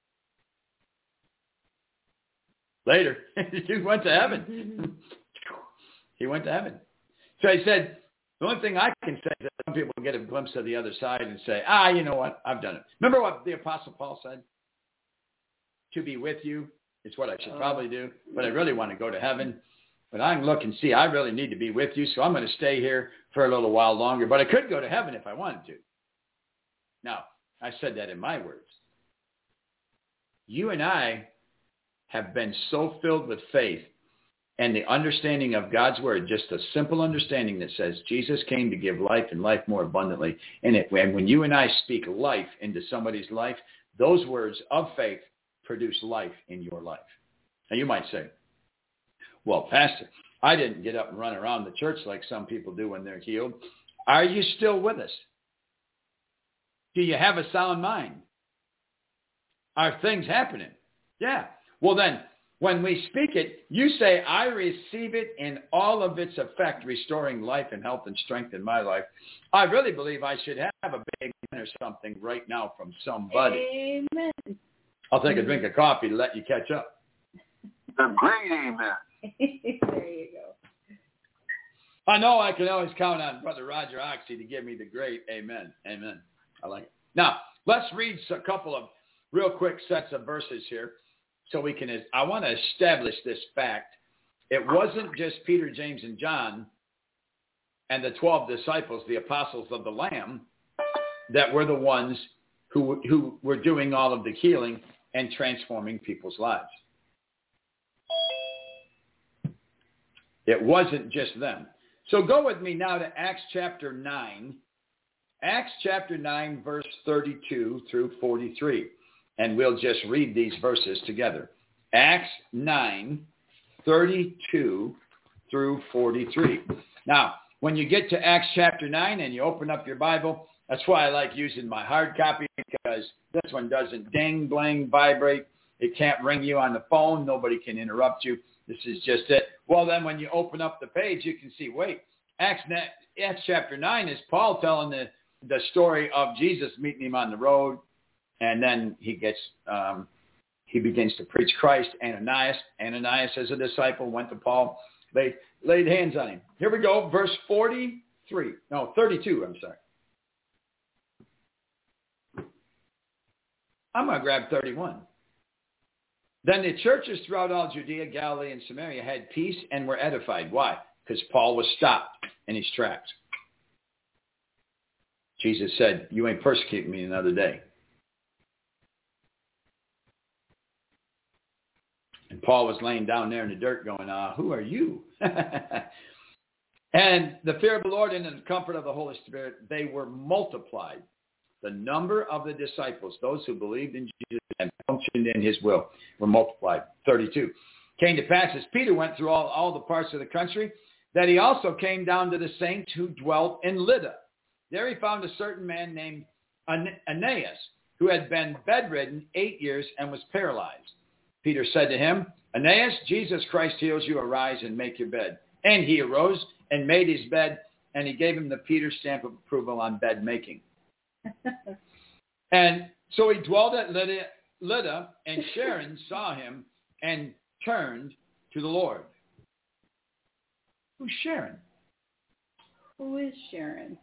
Speaker 2: Later, he went to heaven. He went to heaven. So he said, the only thing I can say is that some people get a glimpse of the other side and say, ah, you know what? I've done it. Remember what the Apostle Paul said? To be with you is what I should probably do, but I really want to go to heaven. But I can look and see I really need to be with you, so I'm going to stay here for a little while longer. But I could go to heaven if I wanted to. Now, I said that in my words. You and I have been so filled with faith and the understanding of God's word, just a simple understanding that says Jesus came to give life and life more abundantly. And, it, and when you and I speak life into somebody's life, those words of faith produce life in your life. Now you might say, well, Pastor, I didn't get up and run around the church like some people do when they're healed. Are you still with us? Do you have a sound mind? Are things happening? Yeah. Well, then, when we speak it, you say, I receive it in all of its effect, restoring life and health and strength in my life. I really believe I should have a big or something right now from somebody.
Speaker 3: Amen.
Speaker 2: I'll take a drink of coffee to let you catch up.
Speaker 4: A great amen.
Speaker 3: There you go.
Speaker 2: I know I can always count on Brother Roger Oxy to give me the great amen. Amen. I like it. Now, let's read a couple of real quick sets of verses here. So we can, I want to establish this fact. It wasn't just Peter, James, and John and the twelve disciples, the apostles of the Lamb, that were the ones who, who were doing all of the healing and transforming people's lives. It wasn't just them. So go with me now to Acts chapter nine. Acts chapter nine, verse thirty-two through forty-three. And we'll just read these verses together. Acts nine, thirty-two through forty-three. Now, when you get to Acts chapter nine and you open up your Bible, that's why I like using my hard copy, because this one doesn't ding, blang, vibrate. It can't ring you on the phone. Nobody can interrupt you. This is just it. Well, then when you open up the page, you can see, wait, Acts, Acts chapter nine is Paul telling the, the story of Jesus meeting him on the road. And then he gets, um, he begins to preach Christ. Ananias, Ananias as a disciple, went to Paul, laid, laid hands on him. Here we go, verse forty-three. No, thirty-two, I'm sorry. I'm going to grab thirty-one. Then the churches throughout all Judea, Galilee, and Samaria had peace and were edified. Why? Because Paul was stopped in his tracks. Jesus said, you ain't persecuting me another day. And Paul was laying down there in the dirt going, uh, who are you? And the fear of the Lord and the comfort of the Holy Spirit, they were multiplied. The number of the disciples, those who believed in Jesus and functioned in his will, were multiplied. thirty-two. Came to pass as Peter went through all, all the parts of the country, that he also came down to the saints who dwelt in Lydda. There he found a certain man named Aeneas, who had been bedridden eight years and was paralyzed. Peter said to him, Aeneas, Jesus Christ heals you. Arise and make your bed. And he arose and made his bed, and he gave him the Peter stamp of approval on bed making. And so he dwelt at Lydda, Lydda, and Sharon saw him and turned to the Lord. Who's Sharon?
Speaker 3: Who is Sharon?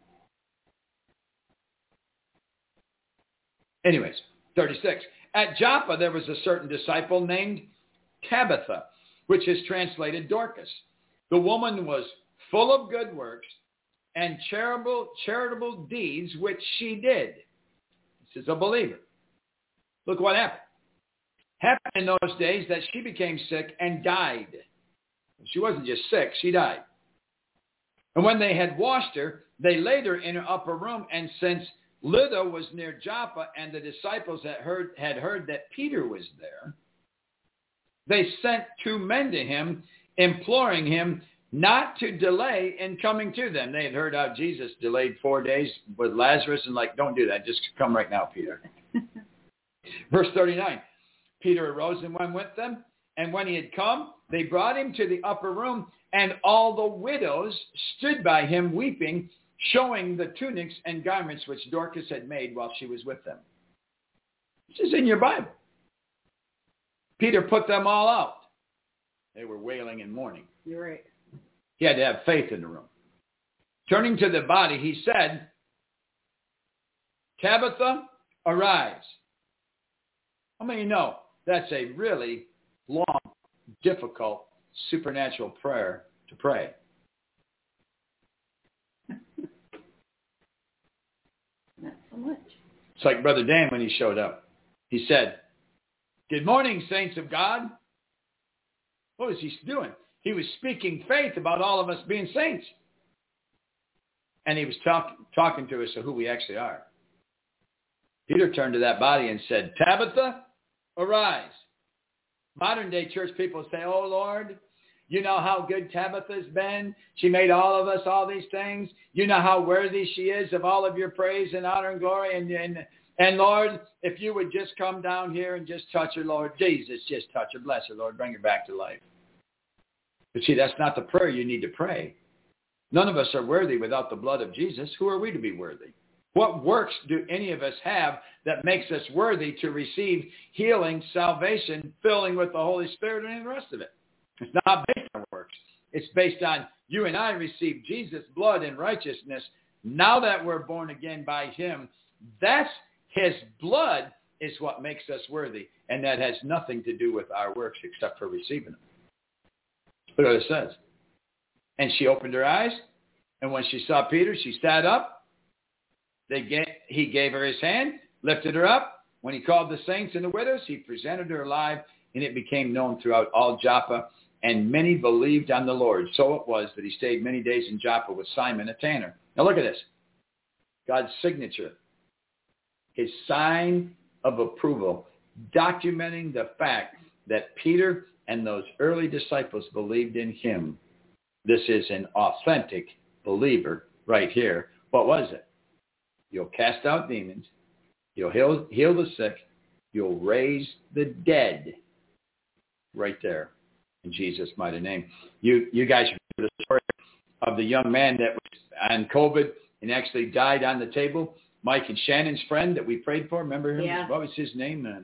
Speaker 2: Anyways, thirty-six. At Joppa there was a certain disciple named Tabitha, which is translated Dorcas. The woman was full of good works and charitable, charitable deeds, which she did. This is a believer. Look what happened. Happened in those days that she became sick and died. She wasn't just sick, she died. And when they had washed her, they laid her in her upper room. And since Lydda was near Joppa, and the disciples had heard, had heard that Peter was there, they sent two men to him, imploring him not to delay in coming to them. They had heard how Jesus delayed four days with Lazarus, and like, don't do that. Just come right now, Peter. Verse thirty-nine, Peter arose and went with them. And when he had come, they brought him to the upper room, and all the widows stood by him weeping, showing the tunics and garments which Dorcas had made while she was with them. This is in your Bible. Peter put them all out. They were wailing and mourning.
Speaker 3: You're right.
Speaker 2: He had to have faith in the room. Turning to the body, he said, Tabitha, arise. How many know that's a really long, difficult, supernatural prayer to pray?
Speaker 3: Not so much.
Speaker 2: It's like Brother Dan when he showed up. He said, good morning, saints of God. What was he doing? He was speaking faith about all of us being saints. And he was talk, talking to us of who we actually are. Peter turned to that body and said, Tabitha, arise. Modern day church people say, oh, Lord, you know how good Tabitha's been. She made all of us all these things. You know how worthy she is of all of your praise and honor and glory. And, and, and Lord, if you would just come down here and just touch her, Lord. Jesus, just touch her. Bless her, Lord. Bring her back to life. But see, that's not the prayer you need to pray. None of us are worthy without the blood of Jesus. Who are we to be worthy? What works do any of us have that makes us worthy to receive healing, salvation, filling with the Holy Spirit, and the rest of it? It's not based on works. It's based on you and I receive Jesus' blood and righteousness. Now that we're born again by him, that's his blood is what makes us worthy. And that has nothing to do with our works except for receiving them. Look what it says. And she opened her eyes, and when she saw Peter, she sat up. They gave, he gave her his hand, lifted her up. When he called the saints and the widows, he presented her alive, and it became known throughout all Joppa, and many believed on the Lord. So it was that he stayed many days in Joppa with Simon, a tanner. Now look at this. God's signature, his sign of approval, documenting the fact that Peter and those early disciples believed in him. This is an authentic believer right here. What was it? You'll cast out demons. You'll heal, heal the sick. You'll raise the dead. Right there in Jesus' mighty name. You you guys remember the story of the young man that was on COVID and actually died on the table? Mike and Shannon's friend that we prayed for. Remember him?
Speaker 3: Yeah.
Speaker 2: What was his name? Uh,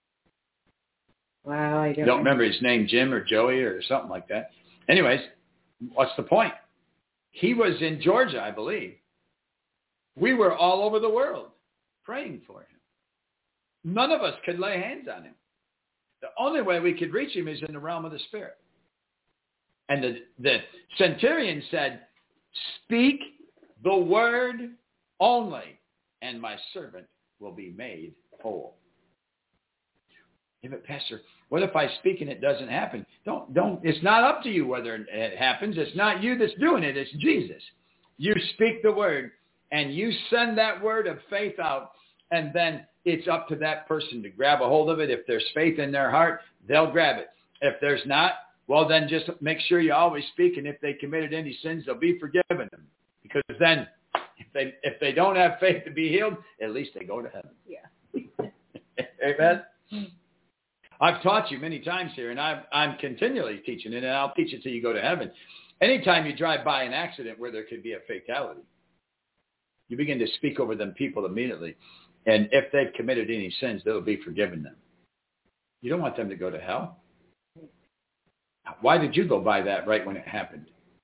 Speaker 3: Wow, I don't,
Speaker 2: don't remember his name, Jim or Joey or something like that. Anyways, what's the point? He was in Georgia, I believe. We were all over the world praying for him. None of us could lay hands on him. The only way we could reach him is in the realm of the Spirit. And the, the centurion said, speak the word only, and my servant will be made whole. Yeah, but Pastor, what if I speak and it doesn't happen? Don't, don't, it's not up to you whether it happens. It's not you that's doing it. It's Jesus. You speak the word and you send that word of faith out, and then it's up to that person to grab a hold of it. If there's faith in their heart, they'll grab it. If there's not, well, then just make sure you always speak, and if they committed any sins, they'll be forgiven them. Because then if they if they don't have faith to be healed, at least they go to heaven.
Speaker 3: Yeah.
Speaker 2: Amen? I've taught you many times here, and I'm, I'm continually teaching it, and I'll teach it till you go to heaven. Anytime you drive by an accident where there could be a fatality, you begin to speak over them people immediately. And if they've committed any sins, they'll be forgiven them. You don't want them to go to hell. Why did you go by that right when it happened?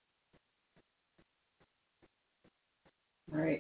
Speaker 3: Right.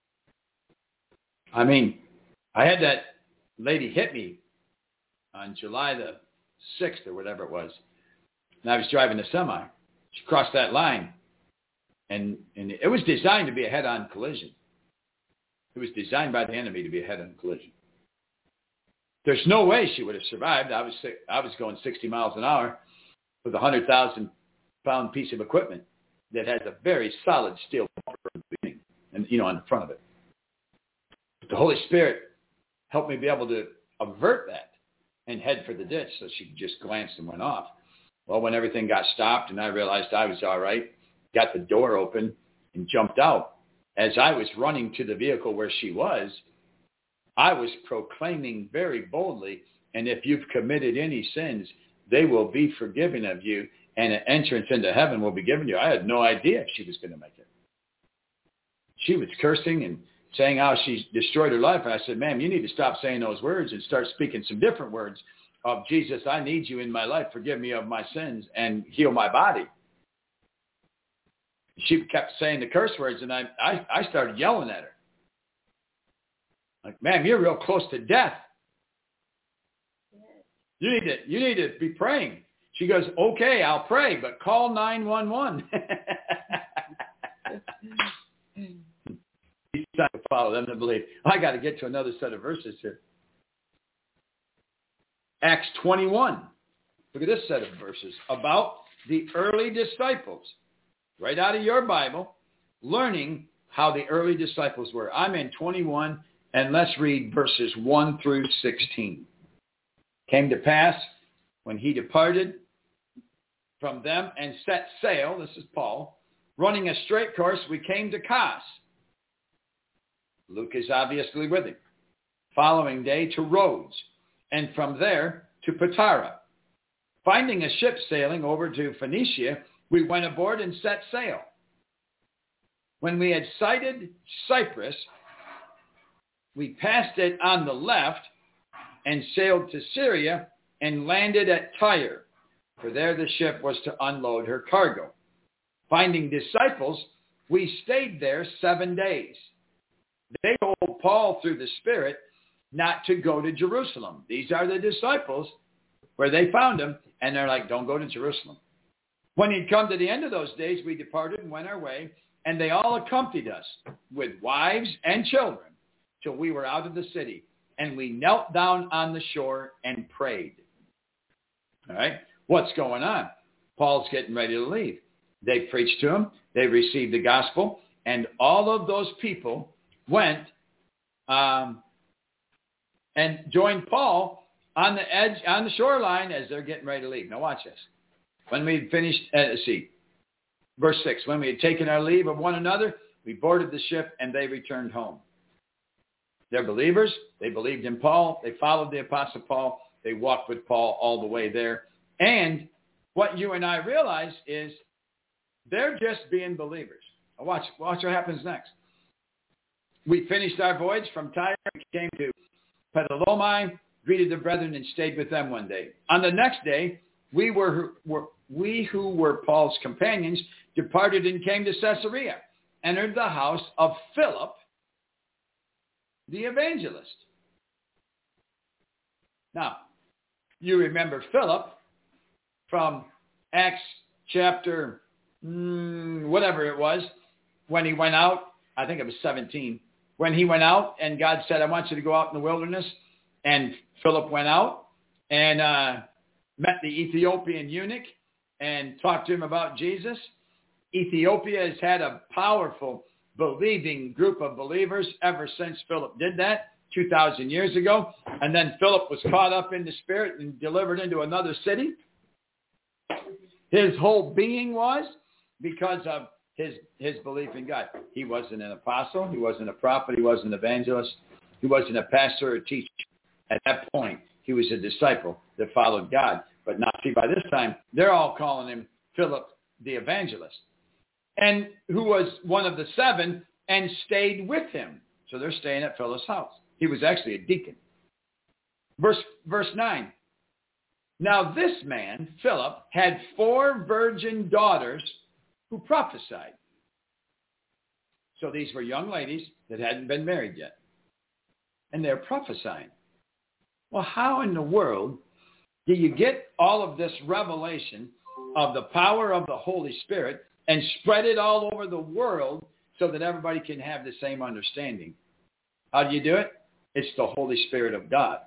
Speaker 2: I mean, I had that lady hit me on July the sixth or whatever it was. And I was driving a semi. She crossed that line. And, and it was designed to be a head-on collision. It was designed by the enemy to be a head-on collision. There's no way she would have survived. I was I was going sixty miles an hour with a one hundred thousand pound piece of equipment that has a very solid steel bumper in the beginning and, you know, on the front of it. But the Holy Spirit helped me be able to avert that and head for the ditch, so she just glanced and went off. Well, when everything got stopped and I realized I was all right, got the door open and jumped out. As I was running to the vehicle where she was, I was proclaiming very boldly, and if you've committed any sins, they will be forgiven of you, and an entrance into heaven will be given you. I had no idea if she was going to make it. She was cursing and saying how she destroyed her life. And I said, ma'am, you need to stop saying those words and start speaking some different words of, Jesus, I need you in my life. Forgive me of my sins and heal my body. She kept saying the curse words, and I, I, I started yelling at her. Like, ma'am, you're real close to death. You need to, you need to be praying. She goes, okay, I'll pray, but call nine one one. He's trying to follow them to believe. I got to get to another set of verses here. Acts twenty-one. Look at this set of verses about the early disciples. Right out of your Bible, learning how the early disciples were. I'm in twenty-one, and let's read verses one through sixteen. Came to pass, when he departed from them and set sail, this is Paul, running a straight course, we came to Kos. Luke is obviously with him. Following day to Rhodes, and from there to Patara. Finding a ship sailing over to Phoenicia, we went aboard and set sail. When we had sighted Cyprus, we passed it on the left and sailed to Syria and landed at Tyre, for there the ship was to unload her cargo. Finding disciples, we stayed there seven days. They told Paul through the Spirit not to go to Jerusalem. These are the disciples where they found him, and they're like, don't go to Jerusalem. When he'd come to the end of those days, we departed and went our way, and they all accompanied us with wives and children till we were out of the city. And we knelt down on the shore and prayed. All right? What's going on? Paul's getting ready to leave. They preached to him. They received the gospel. And all of those people went um, and joined Paul on the edge, on the shoreline as they're getting ready to leave. Now watch this. When we had finished, uh, let's see, verse six, when we had taken our leave of one another, we boarded the ship and they returned home. They're believers. They believed in Paul. They followed the Apostle Paul. They walked with Paul all the way there. And what you and I realize is they're just being believers. Now watch, watch what happens next. We finished our voyage from Tyre. We came to Ptolemy, greeted the brethren, and stayed with them one day. On the next day, we were, were we who were Paul's companions departed and came to Caesarea, entered the house of Philip, the evangelist. Now, you remember Philip from Acts chapter, mm, whatever it was, when he went out, I think it was seventeen, when he went out and God said, I want you to go out in the wilderness, and Philip went out, and uh, met the Ethiopian eunuch and talked to him about Jesus. Ethiopia has had a powerful, believing group of believers ever since Philip did that two thousand years ago. And then Philip was caught up in the Spirit and delivered into another city. His whole being was because of his his belief in God. He wasn't an apostle. He wasn't a prophet. He wasn't an evangelist. He wasn't a pastor or a teacher. At that point, he was a disciple that followed God. But now, see, by this time, they're all calling him Philip the evangelist, and who was one of the seven and stayed with him. So they're staying at Philip's house. He was actually a deacon. Verse, verse nine. Now this man, Philip, had four virgin daughters who prophesied. So these were young ladies that hadn't been married yet. And they're prophesying. Well, how in the world do you get all of this revelation of the power of the Holy Spirit and spread it all over the world so that everybody can have the same understanding? How do you do it? It's the Holy Spirit of God.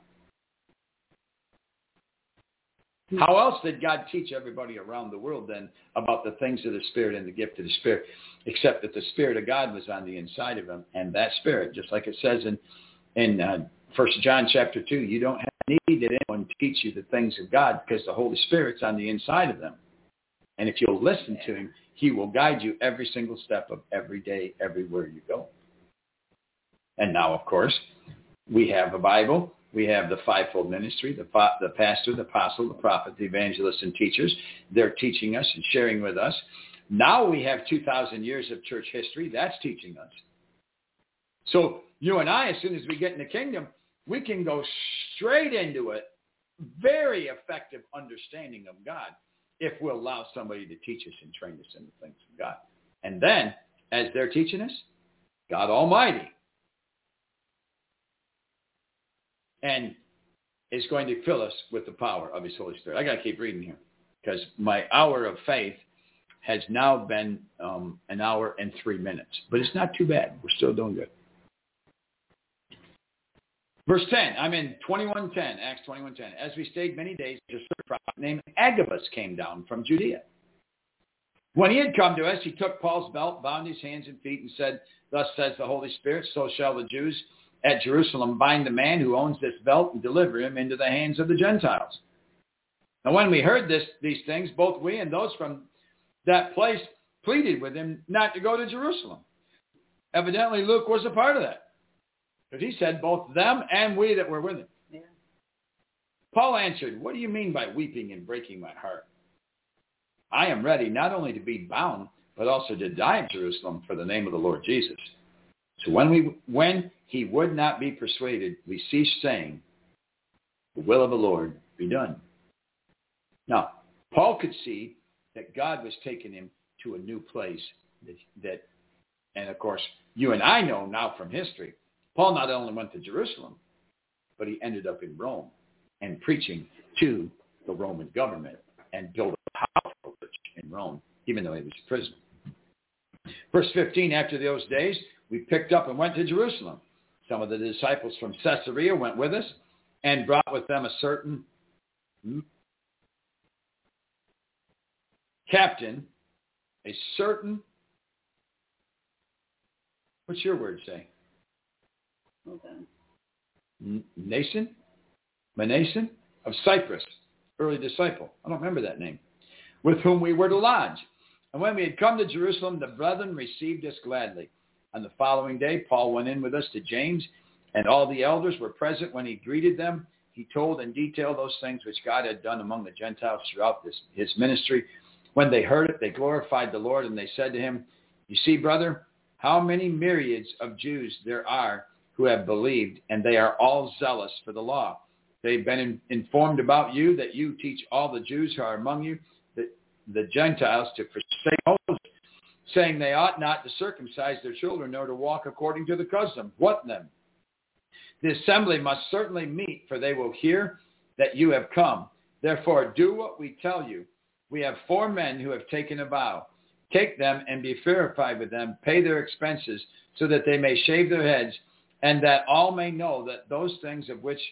Speaker 2: How else did God teach everybody around the world then about the things of the Spirit and the gift of the Spirit, except that the Spirit of God was on the inside of him, and that Spirit, just like it says in in uh, First John chapter two, you don't have need that anyone teach you the things of God because the Holy Spirit's on the inside of them. And if you'll listen to him, he will guide you every single step of every day, everywhere you go. And now, of course, we have a Bible. We have the fivefold ministry, the, the pastor, the apostle, the prophet, the evangelist, and teachers. They're teaching us and sharing with us. Now we have two thousand years of church history. That's teaching us. So you and I, as soon as we get in the kingdom, we can go straight into it. Very effective understanding of God if we'll allow somebody to teach us and train us in the things of God. And then, as they're teaching us, God Almighty and is going to fill us with the power of his Holy Spirit. I got to keep reading here because my hour of faith has now been um, an hour and three minutes. But it's not too bad. We're still doing good. Verse ten, I'm in twenty-one ten, Acts twenty-one ten. As we stayed many days, a certain prophet named Agabus came down from Judea. When he had come to us, he took Paul's belt, bound his hands and feet, and said, thus says the Holy Spirit, so shall the Jews at Jerusalem bind the man who owns this belt and deliver him into the hands of the Gentiles. Now when we heard this, these things, both we and those from that place pleaded with him not to go to Jerusalem. Evidently, Luke was a part of that. But he said both them and we that were with him. Yeah. Paul answered, what do you mean by weeping and breaking my heart? I am ready not only to be bound, but also to die in Jerusalem for the name of the Lord Jesus. So when we when he would not be persuaded, we ceased saying, the will of the Lord be done. Now, Paul could see that God was taking him to a new place that, that and of course, you and I know now from history, Paul not only went to Jerusalem, but he ended up in Rome and preaching to the Roman government and built a powerful church in Rome, even though he was in prison. Verse fifteen, after those days, we picked up and went to Jerusalem. Some of the disciples from Caesarea went with us and brought with them a certain captain, a certain, what's your word say? Okay. Nason? Manason of Cyprus, early disciple. I don't remember that name. With whom we were to lodge. And when we had come to Jerusalem, the brethren received us gladly. On the following day, Paul went in with us to James, and all the elders were present when he greeted them. He told in detail those things which God had done among the Gentiles throughout this, his ministry. When they heard it, they glorified the Lord, and they said to him, you see, brother, how many myriads of Jews there are who have believed, and they are all zealous for the law. They've been in, informed about you that you teach all the Jews who are among you, the, the Gentiles, to forsake Moses, saying they ought not to circumcise their children, nor to walk according to the custom. What then? The assembly must certainly meet, for they will hear that you have come. Therefore, do what we tell you. We have four men who have taken a vow. Take them and be verified with them, pay their expenses, so that they may shave their heads, and that all may know that those things of which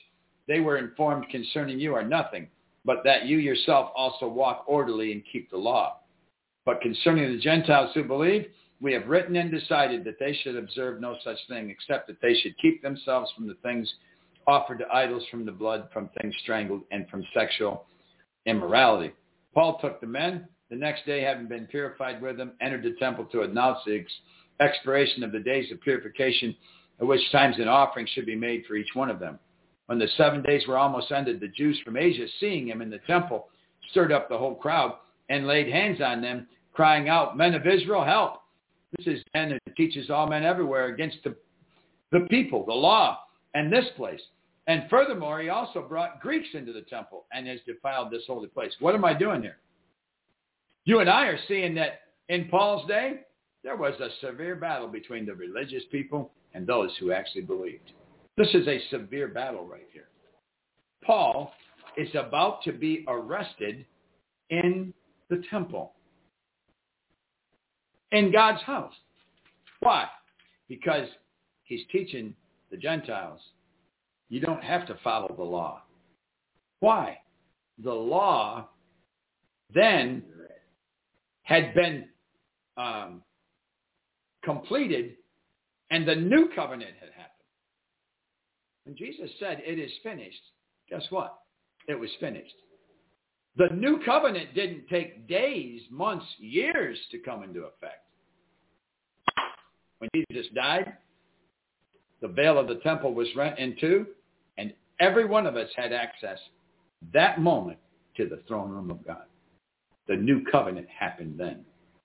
Speaker 2: they were informed concerning you are nothing, but that you yourself also walk orderly and keep the law. But concerning the Gentiles who believe, we have written and decided that they should observe no such thing, except that they should keep themselves from the things offered to idols, from the blood, from things strangled, and from sexual immorality. Paul took the men, the next day, having been purified with them, entered the temple to announce the ex- expiration of the days of purification, at which times an offering should be made for each one of them. When the seven days were almost ended, the Jews from Asia, seeing him in the temple, stirred up the whole crowd and laid hands on them, crying out, Men of Israel, help! This is man that teaches all men everywhere against the, the people, the law, and this place. And furthermore, he also brought Greeks into the temple and has defiled this holy place. What am I doing here? You and I are seeing that in Paul's day, there was a severe battle between the religious people and those who actually believed. This is a severe battle right here. Paul is about to be arrested in the temple, in God's house. Why? Because he's teaching the Gentiles, you don't have to follow the law. Why? The law then had been um, completed, and the new covenant had happened. When Jesus said, it is finished, guess what? It was finished. The new covenant didn't take days, months, years to come into effect. When Jesus died, the veil of the temple was rent in two, and every one of us had access that moment to the throne room of God. The new covenant happened then.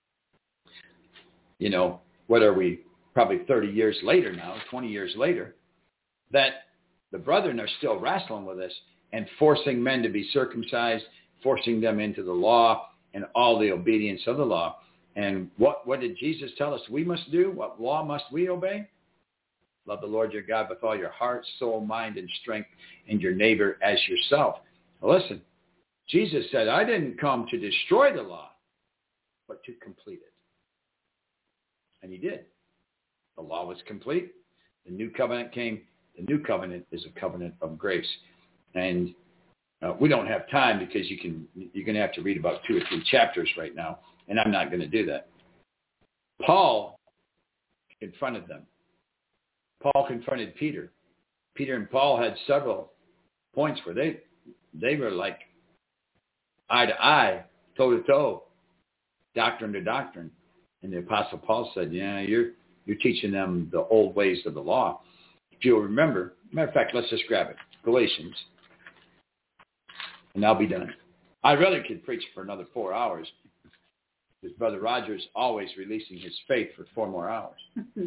Speaker 2: You know, what are we, probably thirty years later now, twenty years later, that the brethren are still wrestling with us and forcing men to be circumcised, forcing them into the law and all the obedience of the law. And what, what did Jesus tell us we must do? What law must we obey? Love the Lord your God with all your heart, soul, mind, and strength, and your neighbor as yourself. Well, listen, Jesus said, I didn't come to destroy the law, but to complete it. And he did. The law was complete. The new covenant came. The new covenant is a covenant of grace. And uh, we don't have time because you can, you're going to have to read about two or three chapters right now, and I'm not going to do that. Paul confronted them. Paul confronted Peter. Peter and Paul had several points where they they were like eye to eye, toe to toe, doctrine to doctrine. And the Apostle Paul said, yeah, you're you're teaching them the old ways of the law. If you'll remember, matter of fact, let's just grab it. Galatians. And I'll be done. I really could preach for another four hours because Brother Roger's always releasing his faith for four more hours.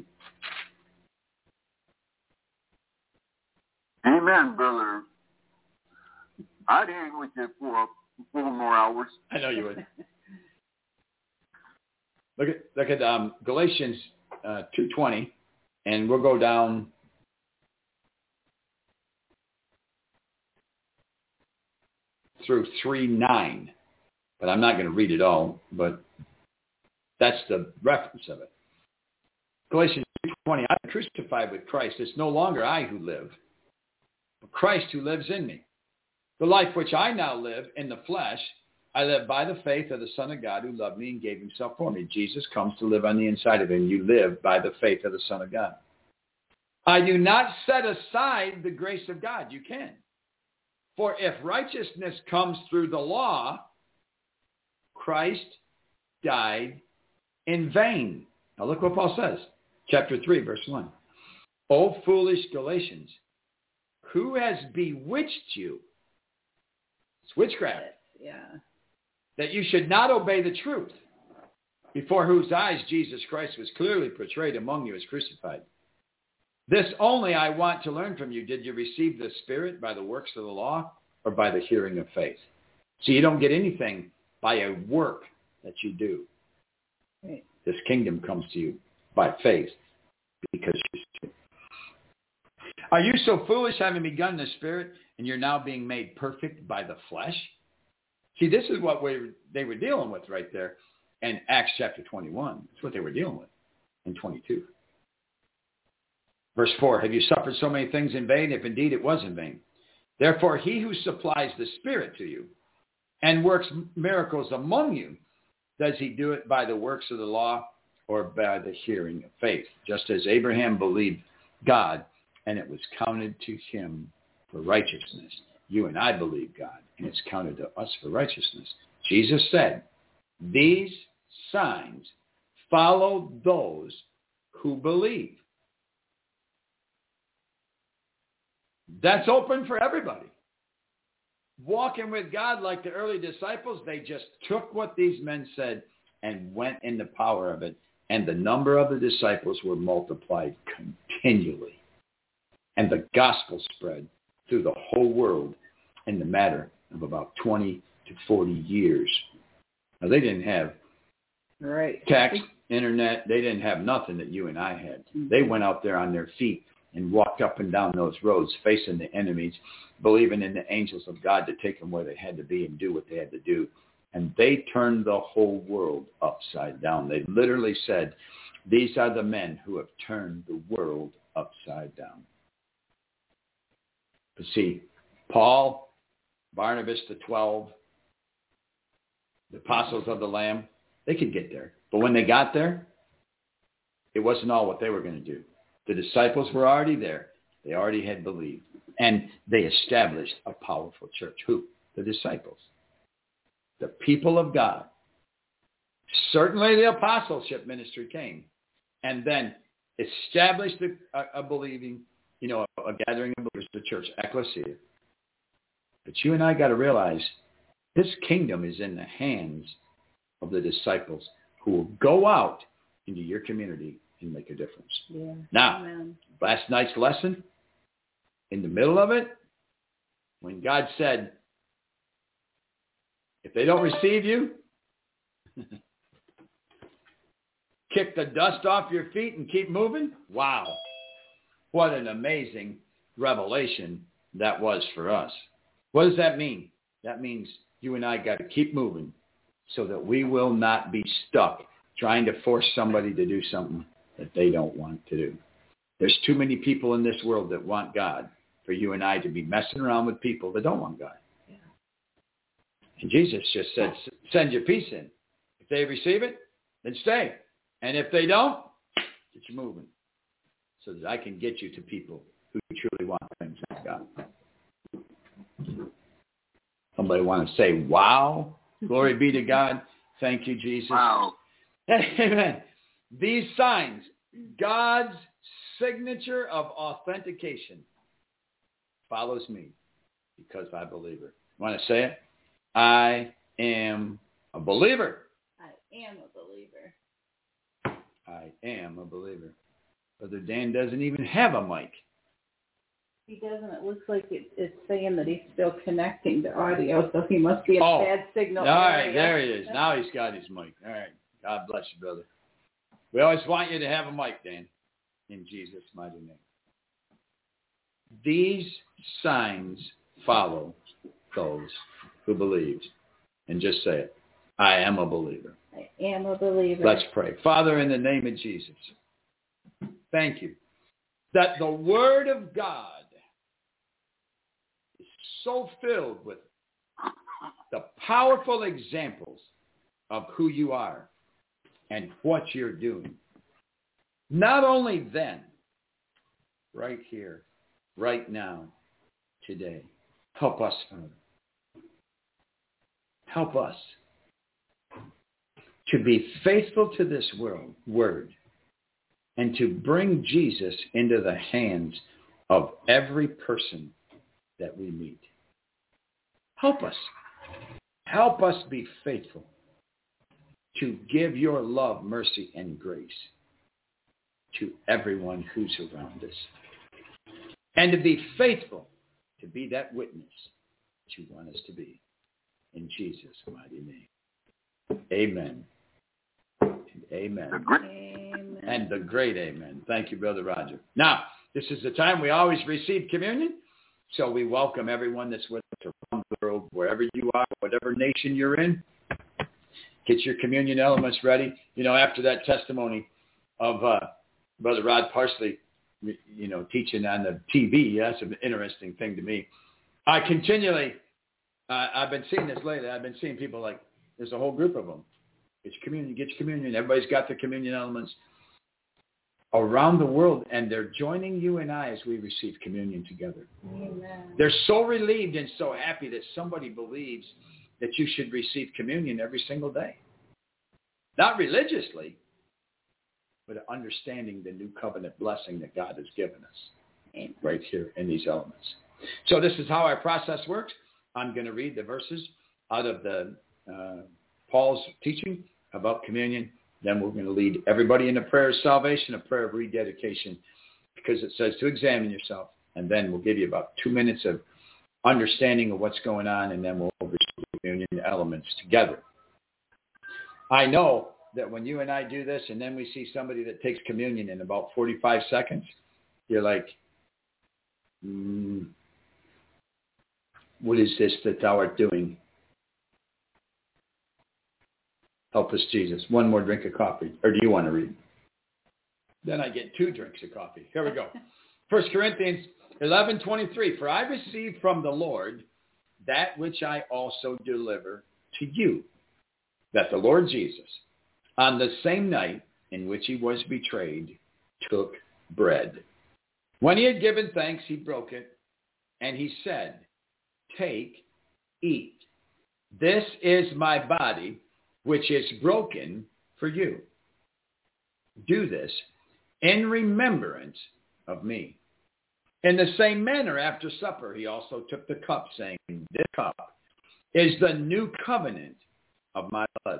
Speaker 4: Amen, brother. I'd hang with you for four more hours.
Speaker 2: I know you would. Look at look at um, Galatians uh, two twenty, and we'll go down through three nine. But I'm not going to read it all, but that's the reference of it. Galatians two twenty, I'm crucified with Christ. It's no longer I who live, but Christ who lives in me. The life which I now live in the flesh, I live by the faith of the Son of God who loved me and gave himself for me. Jesus comes to live on the inside of him. You live by the faith of the Son of God. I do not set aside the grace of God. You can. For if righteousness comes through the law, Christ died in vain. Now look what Paul says. Chapter three, verse one. O foolish Galatians, who has bewitched you? It's witchcraft.
Speaker 3: Yeah.
Speaker 2: That you should not obey the truth, before whose eyes Jesus Christ was clearly portrayed among you as crucified. This only I want to learn from you. Did you receive the Spirit by the works of the law or by the hearing of faith? So you don't get anything by a work that you do.
Speaker 3: Right.
Speaker 2: This kingdom comes to you by faith because you. Are you so foolish, having begun in the Spirit, and you're now being made perfect by the flesh? See, this is what we, they were dealing with right there in Acts chapter twenty-one. That's what they were dealing with in twenty-two. Verse four, have you suffered so many things in vain, if indeed it was in vain? Therefore, he who supplies the Spirit to you and works miracles among you, does he do it by the works of the law or by the hearing of faith? Just as Abraham believed God, and it was counted to him for righteousness. You and I believe God, and it's counted to us for righteousness. Jesus said, these signs follow those who believe. That's open for everybody. Walking with God like the early disciples, they just took what these men said and went in the power of it. And the number of the disciples were multiplied continually. And the gospel spread through the whole world in the matter of about twenty to forty years. Now, they didn't have
Speaker 3: right.
Speaker 2: text, internet. They didn't have nothing that you and I had. Mm-hmm. They went out there on their feet and walked up and down those roads facing the enemies, believing in the angels of God to take them where they had to be and do what they had to do. And they turned the whole world upside down. They literally said, these are the men who have turned the world upside down. But see, Paul, Barnabas, the twelve, the apostles of the Lamb, they could get there. But when they got there, it wasn't all what they were going to do. The disciples were already there. They already had believed. And they established a powerful church. Who? The disciples. The people of God. Certainly the apostleship ministry came. And then established a, a, a believing, you know, a, a gathering of believers, the church, ecclesia. But you and I got to realize this kingdom is in the hands of the disciples who will go out into your community and make a difference.
Speaker 3: Yeah.
Speaker 2: Now,
Speaker 3: Amen.
Speaker 2: Last night's lesson, in the middle of it, when God said, if they don't receive you, kick the dust off your feet and keep moving. Wow. What an amazing revelation that was for us. What does that mean? That means you and I got to keep moving so that we will not be stuck trying to force somebody to do something that they don't want to do. There's too many people in this world that want God for you and I to be messing around with people that don't want God. Yeah. And Jesus just said, send your peace in. If they receive it, then stay. And if they don't, get you moving so that I can get you to people who truly want things like God. Somebody want to say, wow, glory be to God. Thank you, Jesus.
Speaker 4: Wow.
Speaker 2: Amen. These signs, God's signature of authentication, follows me because I believe her. Want to say it? I am a believer.
Speaker 3: I am a believer.
Speaker 2: I am a believer. Brother Dan doesn't even have a mic.
Speaker 3: He doesn't. It looks like it, it's saying that he's still connecting to audio, so he must be in
Speaker 2: oh.
Speaker 3: a bad signal
Speaker 2: All
Speaker 3: area.
Speaker 2: right, there he is. Now he's got his mic. All right. God bless you, brother. We always want you to have a mic, Dan, in Jesus' mighty name. These signs follow those who believe. And just say it. I am a believer.
Speaker 3: I am a believer.
Speaker 2: Let's pray. Father, in the name of Jesus, thank you that the Word of God is so filled with the powerful examples of who you are and what you're doing. Not only then, right here, right now, today. Help us, Father. Help us to be faithful to this world, word and to bring Jesus into the hands of every person that we meet. Help us. Help us be faithful to give your love, mercy, and grace to everyone who's around us. And to be faithful to be that witness that you want us to be. In Jesus' mighty name. Amen. And amen.
Speaker 3: Amen.
Speaker 2: And the great amen. Thank you, Brother Roger. Now, this is the time we always receive communion. So we welcome everyone that's with us around the world, wherever you are, whatever nation you're in. Get your communion elements ready. You know, after that testimony of uh, Brother Rod Parsley, you know, teaching on the T V, that's an interesting thing to me. I continually, uh, I've been seeing this lately. I've been seeing people like, there's a whole group of them. Get your communion, get your communion. Everybody's got their communion elements around the world, and they're joining you and I as we receive communion together.
Speaker 3: Amen.
Speaker 2: They're so relieved and so happy that somebody believes that you should receive communion every single day. Not religiously, but understanding the new covenant blessing that God has given us. Amen. Right here in these elements. So this is how our process works. I'm going to read the verses out of the uh, Paul's teaching about communion. Then we're going to lead everybody in a prayer of salvation, a prayer of rededication, because it says to examine yourself. And then we'll give you about two minutes of understanding of what's going on, and then we'll receive communion elements together. I know that when you and I do this, and then we see somebody that takes communion in about forty-five seconds, you're like, mm, what is this that thou art doing? Help us, Jesus. One more drink of coffee. Or do you want to read? Then I get two drinks of coffee. Here we go. First Corinthians eleven twenty-three. For I received from the Lord that which I also deliver to you, that the Lord Jesus, on the same night in which he was betrayed, took bread. When he had given thanks, he broke it, and he said, take, eat. This is my body, which is broken for you. Do this in remembrance of me. In the same manner, after supper, he also took the cup, saying, this cup is the new covenant of my blood.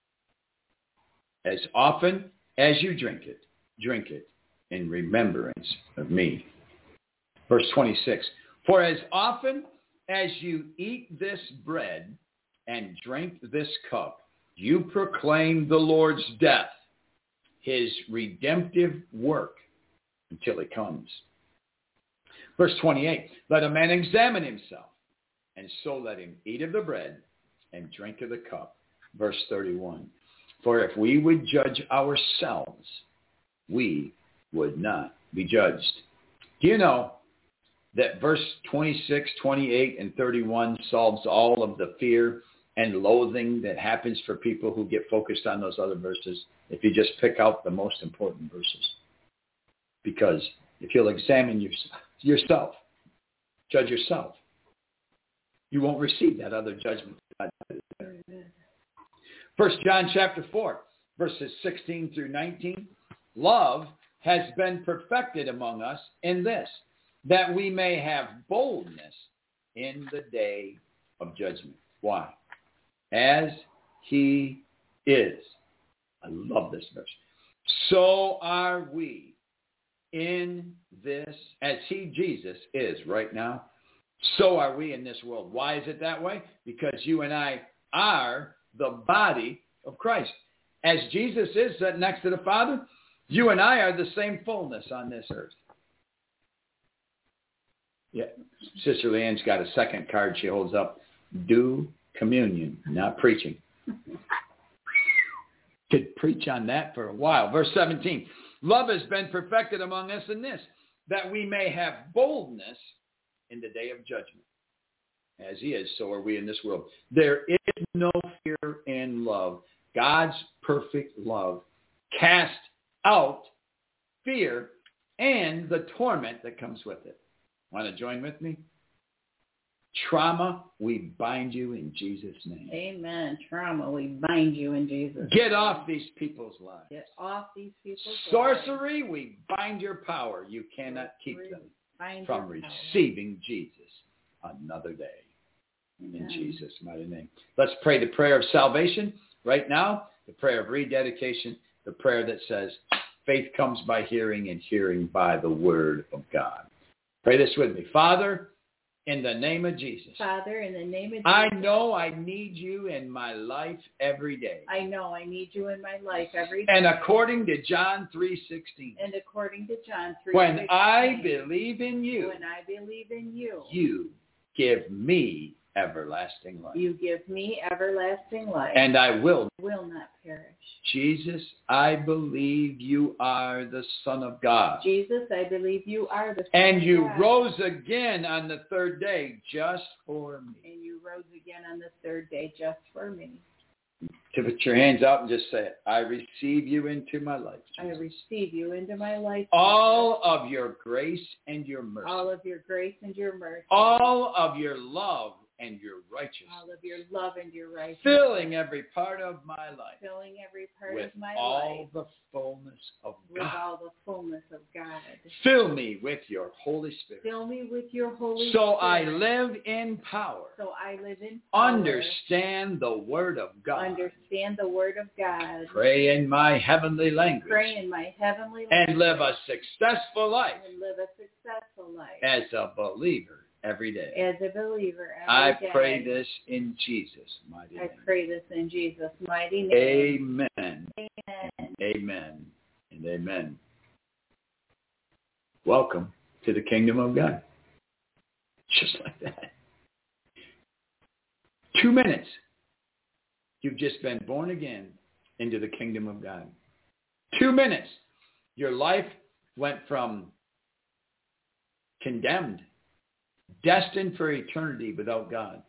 Speaker 2: As often as you drink it, drink it in remembrance of me. Verse twenty-six, for as often as you eat this bread and drink this cup, you proclaim the Lord's death, his redemptive work, until he comes. Verse twenty-eight, let a man examine himself, and so let him eat of the bread and drink of the cup. Verse thirty-one, for if we would judge ourselves, we would not be judged. Do you know that verse twenty-six, twenty-eight, and thirty-one solves all of the fear and loathing that happens for people who get focused on those other verses if you just pick out the most important verses? Because if you'll examine your, yourself, judge yourself, you won't receive that other judgment. First John chapter four, verses sixteen through nineteen. Love has been perfected among us in this, that we may have boldness in the day of judgment. Why? As he is. I love this verse. So are we in this, as he, Jesus, is right now. So are we in this world. Why is it that way? Because you and I are the body of Christ. As Jesus is sitting next to the Father, you and I are the same fullness on this earth. Yeah, Sister Leanne's got a second card she holds up. Do communion, not preaching. Could preach on that for a while. Verse seventeen. Love has been perfected among us in this, that we may have boldness in the day of judgment. As he is, so are we in this world. There is no fear in love. God's perfect love casts out fear and the torment that comes with it. Want to join with me? Trauma, we bind you in Jesus' name.
Speaker 3: Amen. Trauma, we bind you in Jesus' name.
Speaker 2: Get off these people's lives.
Speaker 3: Get off these people's
Speaker 2: Sorcery,
Speaker 3: lives.
Speaker 2: we bind your power. You cannot keep them
Speaker 3: bind
Speaker 2: from receiving Jesus another day.
Speaker 3: Amen.
Speaker 2: In Jesus' mighty name. Let's pray the prayer of salvation right now, the prayer of rededication, the prayer that says, faith comes by hearing and hearing by the word of God. Pray this with me. Father, in the name of Jesus.
Speaker 3: Father, in the name of Jesus.
Speaker 2: I know I need you in my life every day.
Speaker 3: I know I need you in my life every day.
Speaker 2: And according to John three sixteen.
Speaker 3: And according to John three sixteen.
Speaker 2: When I believe in you.
Speaker 3: When I believe in you.
Speaker 2: You give me everlasting life.
Speaker 3: You give me everlasting life.
Speaker 2: And I will.
Speaker 3: Will not perish.
Speaker 2: Jesus, I believe you are the Son of God.
Speaker 3: Jesus, I believe you are the Son
Speaker 2: And
Speaker 3: of
Speaker 2: you
Speaker 3: God.
Speaker 2: rose again on the third day just for me.
Speaker 3: And you rose again on the third day just for me.
Speaker 2: To put your hands out and just say it. I receive you into my life, Jesus.
Speaker 3: I receive you into my life.
Speaker 2: All of your grace and your mercy.
Speaker 3: All of your grace and your mercy.
Speaker 2: All of your love and your righteousness.
Speaker 3: All of your love and your righteousness.
Speaker 2: Filling every part of my life.
Speaker 3: Filling every part
Speaker 2: with
Speaker 3: of my
Speaker 2: all
Speaker 3: life.
Speaker 2: the fullness of
Speaker 3: With
Speaker 2: God.
Speaker 3: all the fullness of God.
Speaker 2: Fill me with your Holy Spirit.
Speaker 3: Fill me with your Holy
Speaker 2: So
Speaker 3: Spirit.
Speaker 2: I live in power.
Speaker 3: So I live in power.
Speaker 2: Understand the Word of God.
Speaker 3: Understand the Word of God.
Speaker 2: Pray in my heavenly language.
Speaker 3: Pray in my heavenly language.
Speaker 2: And live a successful life.
Speaker 3: And live a successful life.
Speaker 2: As a believer every day.
Speaker 3: As a believer every
Speaker 2: I
Speaker 3: day.
Speaker 2: pray this in Jesus' mighty
Speaker 3: I
Speaker 2: name.
Speaker 3: pray this in Jesus' mighty name.
Speaker 2: Amen.
Speaker 3: Amen.
Speaker 2: Amen. And amen. Welcome to the kingdom of God. Just like that. Two minutes. You've just been born again into the kingdom of God. Two minutes. Your life went from condemned, destined for eternity without God,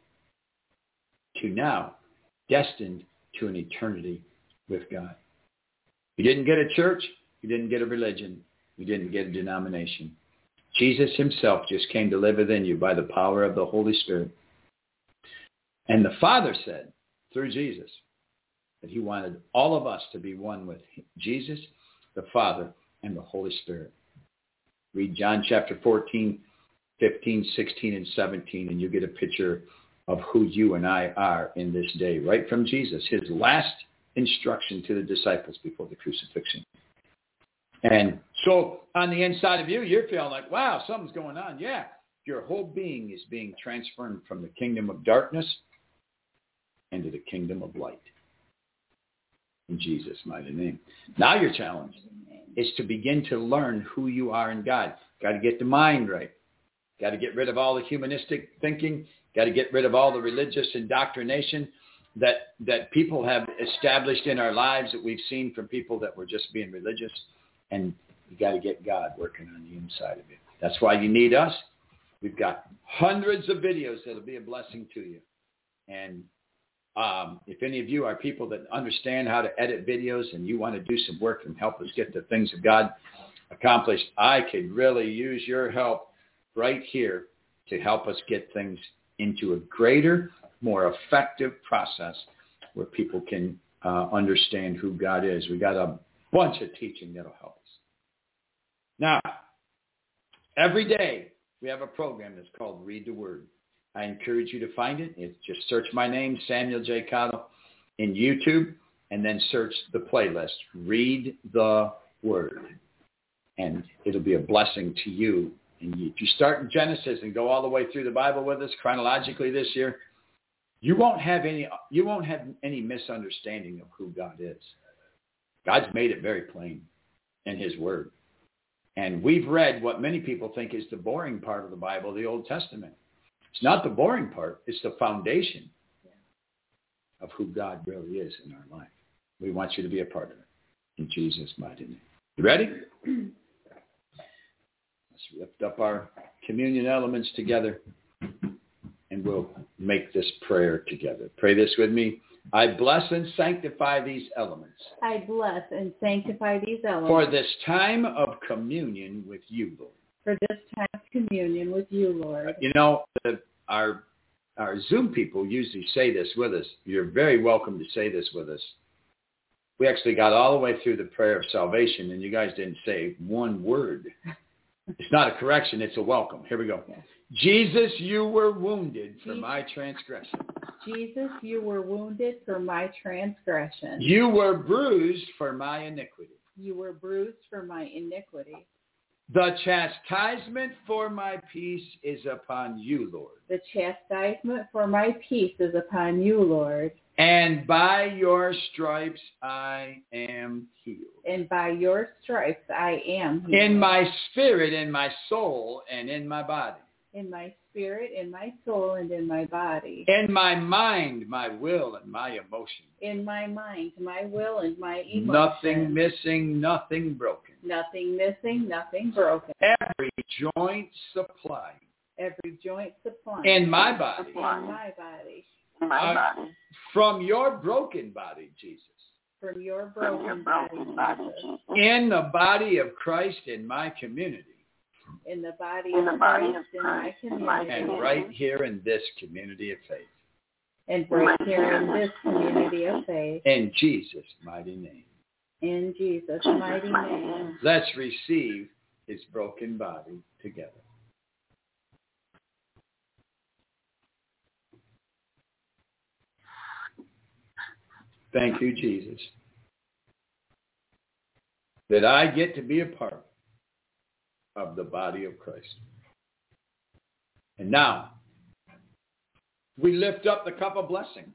Speaker 2: to now destined to an eternity with God. You didn't get a church. You didn't get a religion. You didn't get a denomination. Jesus himself just came to live within you by the power of the Holy Spirit. And the Father said, through Jesus, that he wanted all of us to be one with Jesus, the Father, and the Holy Spirit. Read John chapter fourteen, fifteen, sixteen, and seventeen, and you get a picture of who you and I are in this day, right from Jesus, his last instruction to the disciples before the crucifixion. And so on the inside of you, you're feeling like, wow, something's going on. Yeah, your whole being is being transferred from the kingdom of darkness into the kingdom of light. In Jesus' mighty name. Now your challenge is to begin to learn who you are in God. Got to get the mind right. Got to get rid of all the humanistic thinking. Got to get rid of all the religious indoctrination that that people have established in our lives that we've seen from people that were just being religious. And you got to get God working on the inside of you. That's why you need us. We've got hundreds of videos that'll be a blessing to you. And um, if any of you are people that understand how to edit videos and you want to do some work and help us get the things of God accomplished, I could really use your help right here to help us get things into a greater, more effective process where people can uh, understand who God is. We got a bunch of teaching that'll help us. Now, every day we have a program that's called Read the Word. I encourage you to find it. It's just search my name, Samuel J. Cottle, in YouTube, and then search the playlist, Read the Word. And it'll be a blessing to you. And if you start in Genesis and go all the way through the Bible with us chronologically this year, you won't have any you won't have any misunderstanding of who God is. God's made it very plain in his word. And we've read what many people think is the boring part of the Bible, the Old Testament. It's not the boring part. It's the foundation of who God really is in our life. We want you to be a part of it. In Jesus' mighty name. You ready? Let's lift up our communion elements together, and we'll make this prayer together. Pray this with me. I bless and sanctify these elements.
Speaker 3: I bless and sanctify these elements.
Speaker 2: For this time of communion with you, Lord.
Speaker 3: For this time of communion with you, Lord.
Speaker 2: You know, the, our our Zoom people usually say this with us. You're very welcome to say this with us. We actually got all the way through the prayer of salvation, and you guys didn't say one word. It's not a correction. It's a welcome. Here we go.
Speaker 3: Yes.
Speaker 2: Jesus, you were wounded for
Speaker 3: Jesus.
Speaker 2: my transgression.
Speaker 3: Jesus, you were wounded for my transgression.
Speaker 2: You were bruised for my iniquity.
Speaker 3: You were bruised for my iniquity.
Speaker 2: The chastisement for my peace is upon you, Lord.
Speaker 3: The chastisement for my peace is upon you, Lord.
Speaker 2: And by your stripes I am healed.
Speaker 3: And by your stripes I am healed.
Speaker 2: In my spirit, in my soul, and in my body.
Speaker 3: in my spirit, in my soul, and in my body.
Speaker 2: In my mind, my will, and my emotions.
Speaker 3: In my mind, my will, and my emotions.
Speaker 2: Nothing missing, nothing broken.
Speaker 3: Nothing missing, nothing broken.
Speaker 2: Every joint supplying.
Speaker 3: Every joint supplying.
Speaker 2: In my body.
Speaker 3: In my body.
Speaker 4: In my
Speaker 2: Uh,
Speaker 4: body.
Speaker 2: From your broken body, Jesus.
Speaker 3: From your
Speaker 4: From
Speaker 3: broken,
Speaker 4: your
Speaker 3: body,
Speaker 4: broken body,
Speaker 3: Jesus.
Speaker 4: Jesus.
Speaker 2: In the body of Christ in my community.
Speaker 3: In the body
Speaker 4: In the
Speaker 3: of
Speaker 4: body
Speaker 3: Christ,
Speaker 4: of
Speaker 3: in my
Speaker 4: Christ, in
Speaker 3: community.
Speaker 4: my
Speaker 2: And right here in this community of faith.
Speaker 3: And right here in this community of faith.
Speaker 2: In Jesus' mighty name.
Speaker 3: In Jesus' mighty name.
Speaker 2: Let's receive his broken body together. Thank you, Jesus, that I get to be a part of the body of Christ. And now, we lift up the cup of blessing.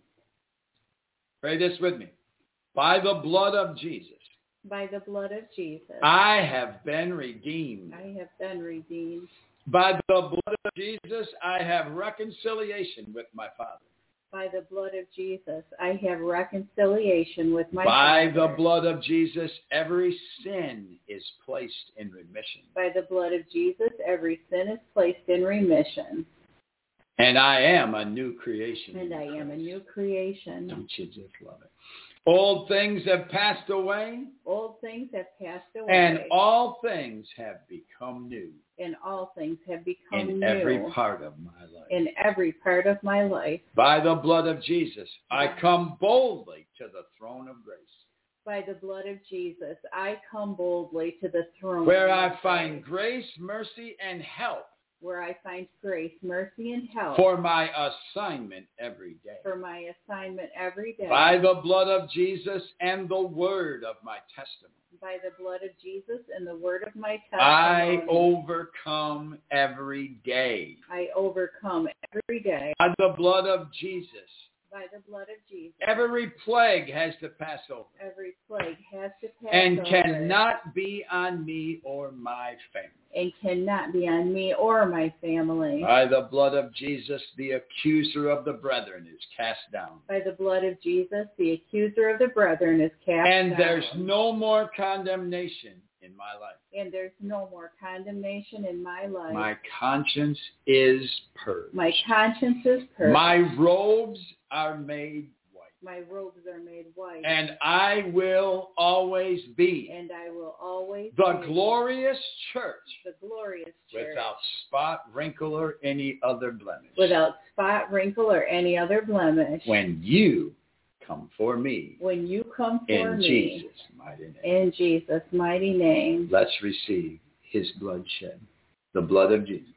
Speaker 2: Pray this with me. By the blood of Jesus.
Speaker 3: By the blood of Jesus.
Speaker 2: I have been redeemed.
Speaker 3: I have been redeemed.
Speaker 2: By the blood of Jesus, I have reconciliation with my Father.
Speaker 3: By the blood of Jesus, I have reconciliation with my
Speaker 2: By
Speaker 3: Father.
Speaker 2: the blood of Jesus, every sin is placed in remission.
Speaker 3: By the blood of Jesus, every sin is placed in remission.
Speaker 2: And I am a new creation.
Speaker 3: And I am a new creation.
Speaker 2: Don't you just love it? Old things have passed away.
Speaker 3: Old things have passed away.
Speaker 2: And all things have become new.
Speaker 3: And all things have become
Speaker 2: in
Speaker 3: new.
Speaker 2: every part of my life.
Speaker 3: In every part of my life.
Speaker 2: By the blood of Jesus, I come boldly to the throne of grace.
Speaker 3: By the blood of Jesus, I come boldly to the throne.
Speaker 2: Where I find grace, mercy, and help.
Speaker 3: Where I find grace, mercy, and help.
Speaker 2: For my assignment every day.
Speaker 3: For my assignment every day.
Speaker 2: By the blood of Jesus and the word of my testimony.
Speaker 3: By the blood of Jesus and the word of my testimony.
Speaker 2: I overcome every day.
Speaker 3: I overcome every day.
Speaker 2: By the blood of Jesus.
Speaker 3: By the blood of Jesus.
Speaker 2: Every plague has to pass over.
Speaker 3: Every plague has to pass
Speaker 2: and
Speaker 3: over.
Speaker 2: And cannot be on me or my family.
Speaker 3: And cannot be on me or my family.
Speaker 2: By the blood of Jesus, the accuser of the brethren is cast down.
Speaker 3: By the blood of Jesus, the accuser of the brethren is cast
Speaker 2: and
Speaker 3: down.
Speaker 2: And there's no more condemnation in my life.
Speaker 3: And there's no more condemnation in my life.
Speaker 2: My conscience is purged.
Speaker 3: My conscience is purged.
Speaker 2: My robes are made white.
Speaker 3: My robes are made white.
Speaker 2: And I will always be.
Speaker 3: And I will always
Speaker 2: the
Speaker 3: be.
Speaker 2: glorious church.
Speaker 3: The glorious church.
Speaker 2: Without spot, wrinkle, or any other blemish.
Speaker 3: Without spot, wrinkle, or any other blemish.
Speaker 2: When you come for me.
Speaker 3: When you come for
Speaker 2: in
Speaker 3: me.
Speaker 2: In Jesus' mighty name.
Speaker 3: In Jesus' mighty name.
Speaker 2: Let's receive his blood shed. The blood of Jesus.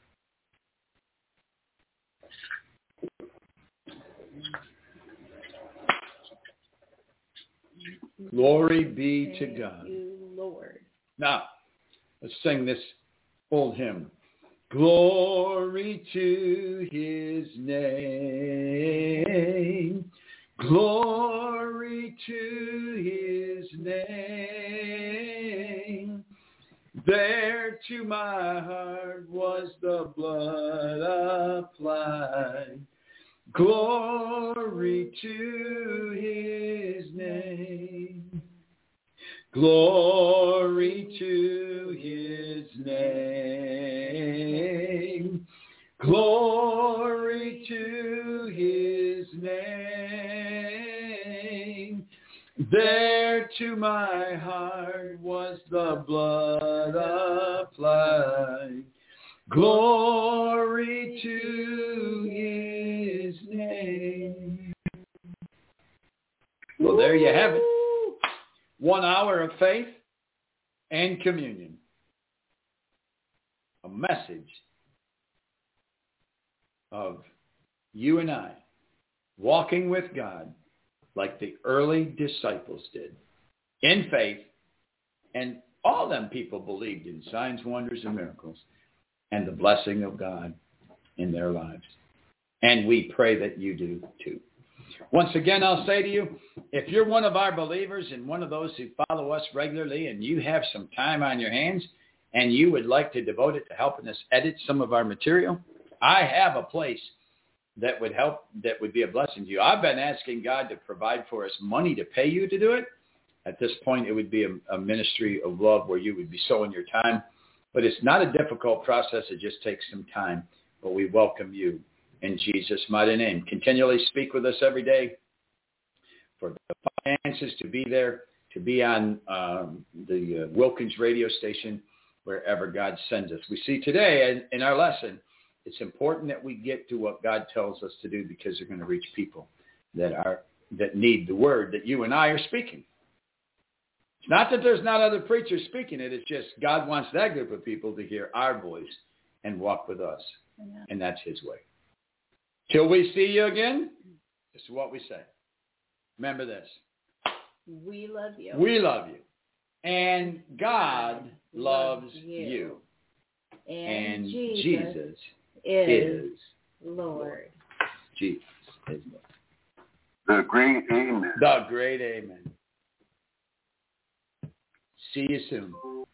Speaker 2: Glory be
Speaker 3: Thank
Speaker 2: to God.
Speaker 3: You, Lord.
Speaker 2: Now, let's sing this old hymn. Glory to his name. Glory to his name. There to my heart was the blood applied. Glory to his name. Glory to his name. Glory to his name. There to my heart was the blood applied. Glory to his name. Well, there you have it. One hour of faith and communion. A message of you and I walking with God like the early disciples did in faith, and all them people believed in signs, wonders, and miracles and the blessing of God in their lives. And we pray that you do too. Once again, I'll say to you, if you're one of our believers and one of those who follow us regularly and you have some time on your hands and you would like to devote it to helping us edit some of our material, I have a place that would help, that would be a blessing to you. I've been asking God to provide for us money to pay you to do it. At this point, it would be a, a ministry of love where you would be sowing your time. But it's not a difficult process. It just takes some time. But we welcome you in Jesus' mighty name. Continually speak with us every day for the finances to be there, to be on um, the uh, Wilkins radio station, wherever God sends us. We see today in, in our lesson, it's important that we get to what God tells us to do, because they're going to reach people that are that need the word that you and I are speaking. It's not that there's not other preachers speaking it. It's just God wants that group of people to hear our voice and walk with us. Yeah. And that's his way. Till we see you again, this is what we say. Remember this.
Speaker 3: We love you.
Speaker 2: We love you. And God, God loves you. you.
Speaker 3: And,
Speaker 2: and
Speaker 3: Jesus,
Speaker 2: Jesus
Speaker 3: is,
Speaker 2: is
Speaker 3: Lord.
Speaker 2: Jesus is Lord.
Speaker 4: The great amen.
Speaker 2: The great amen. See you soon.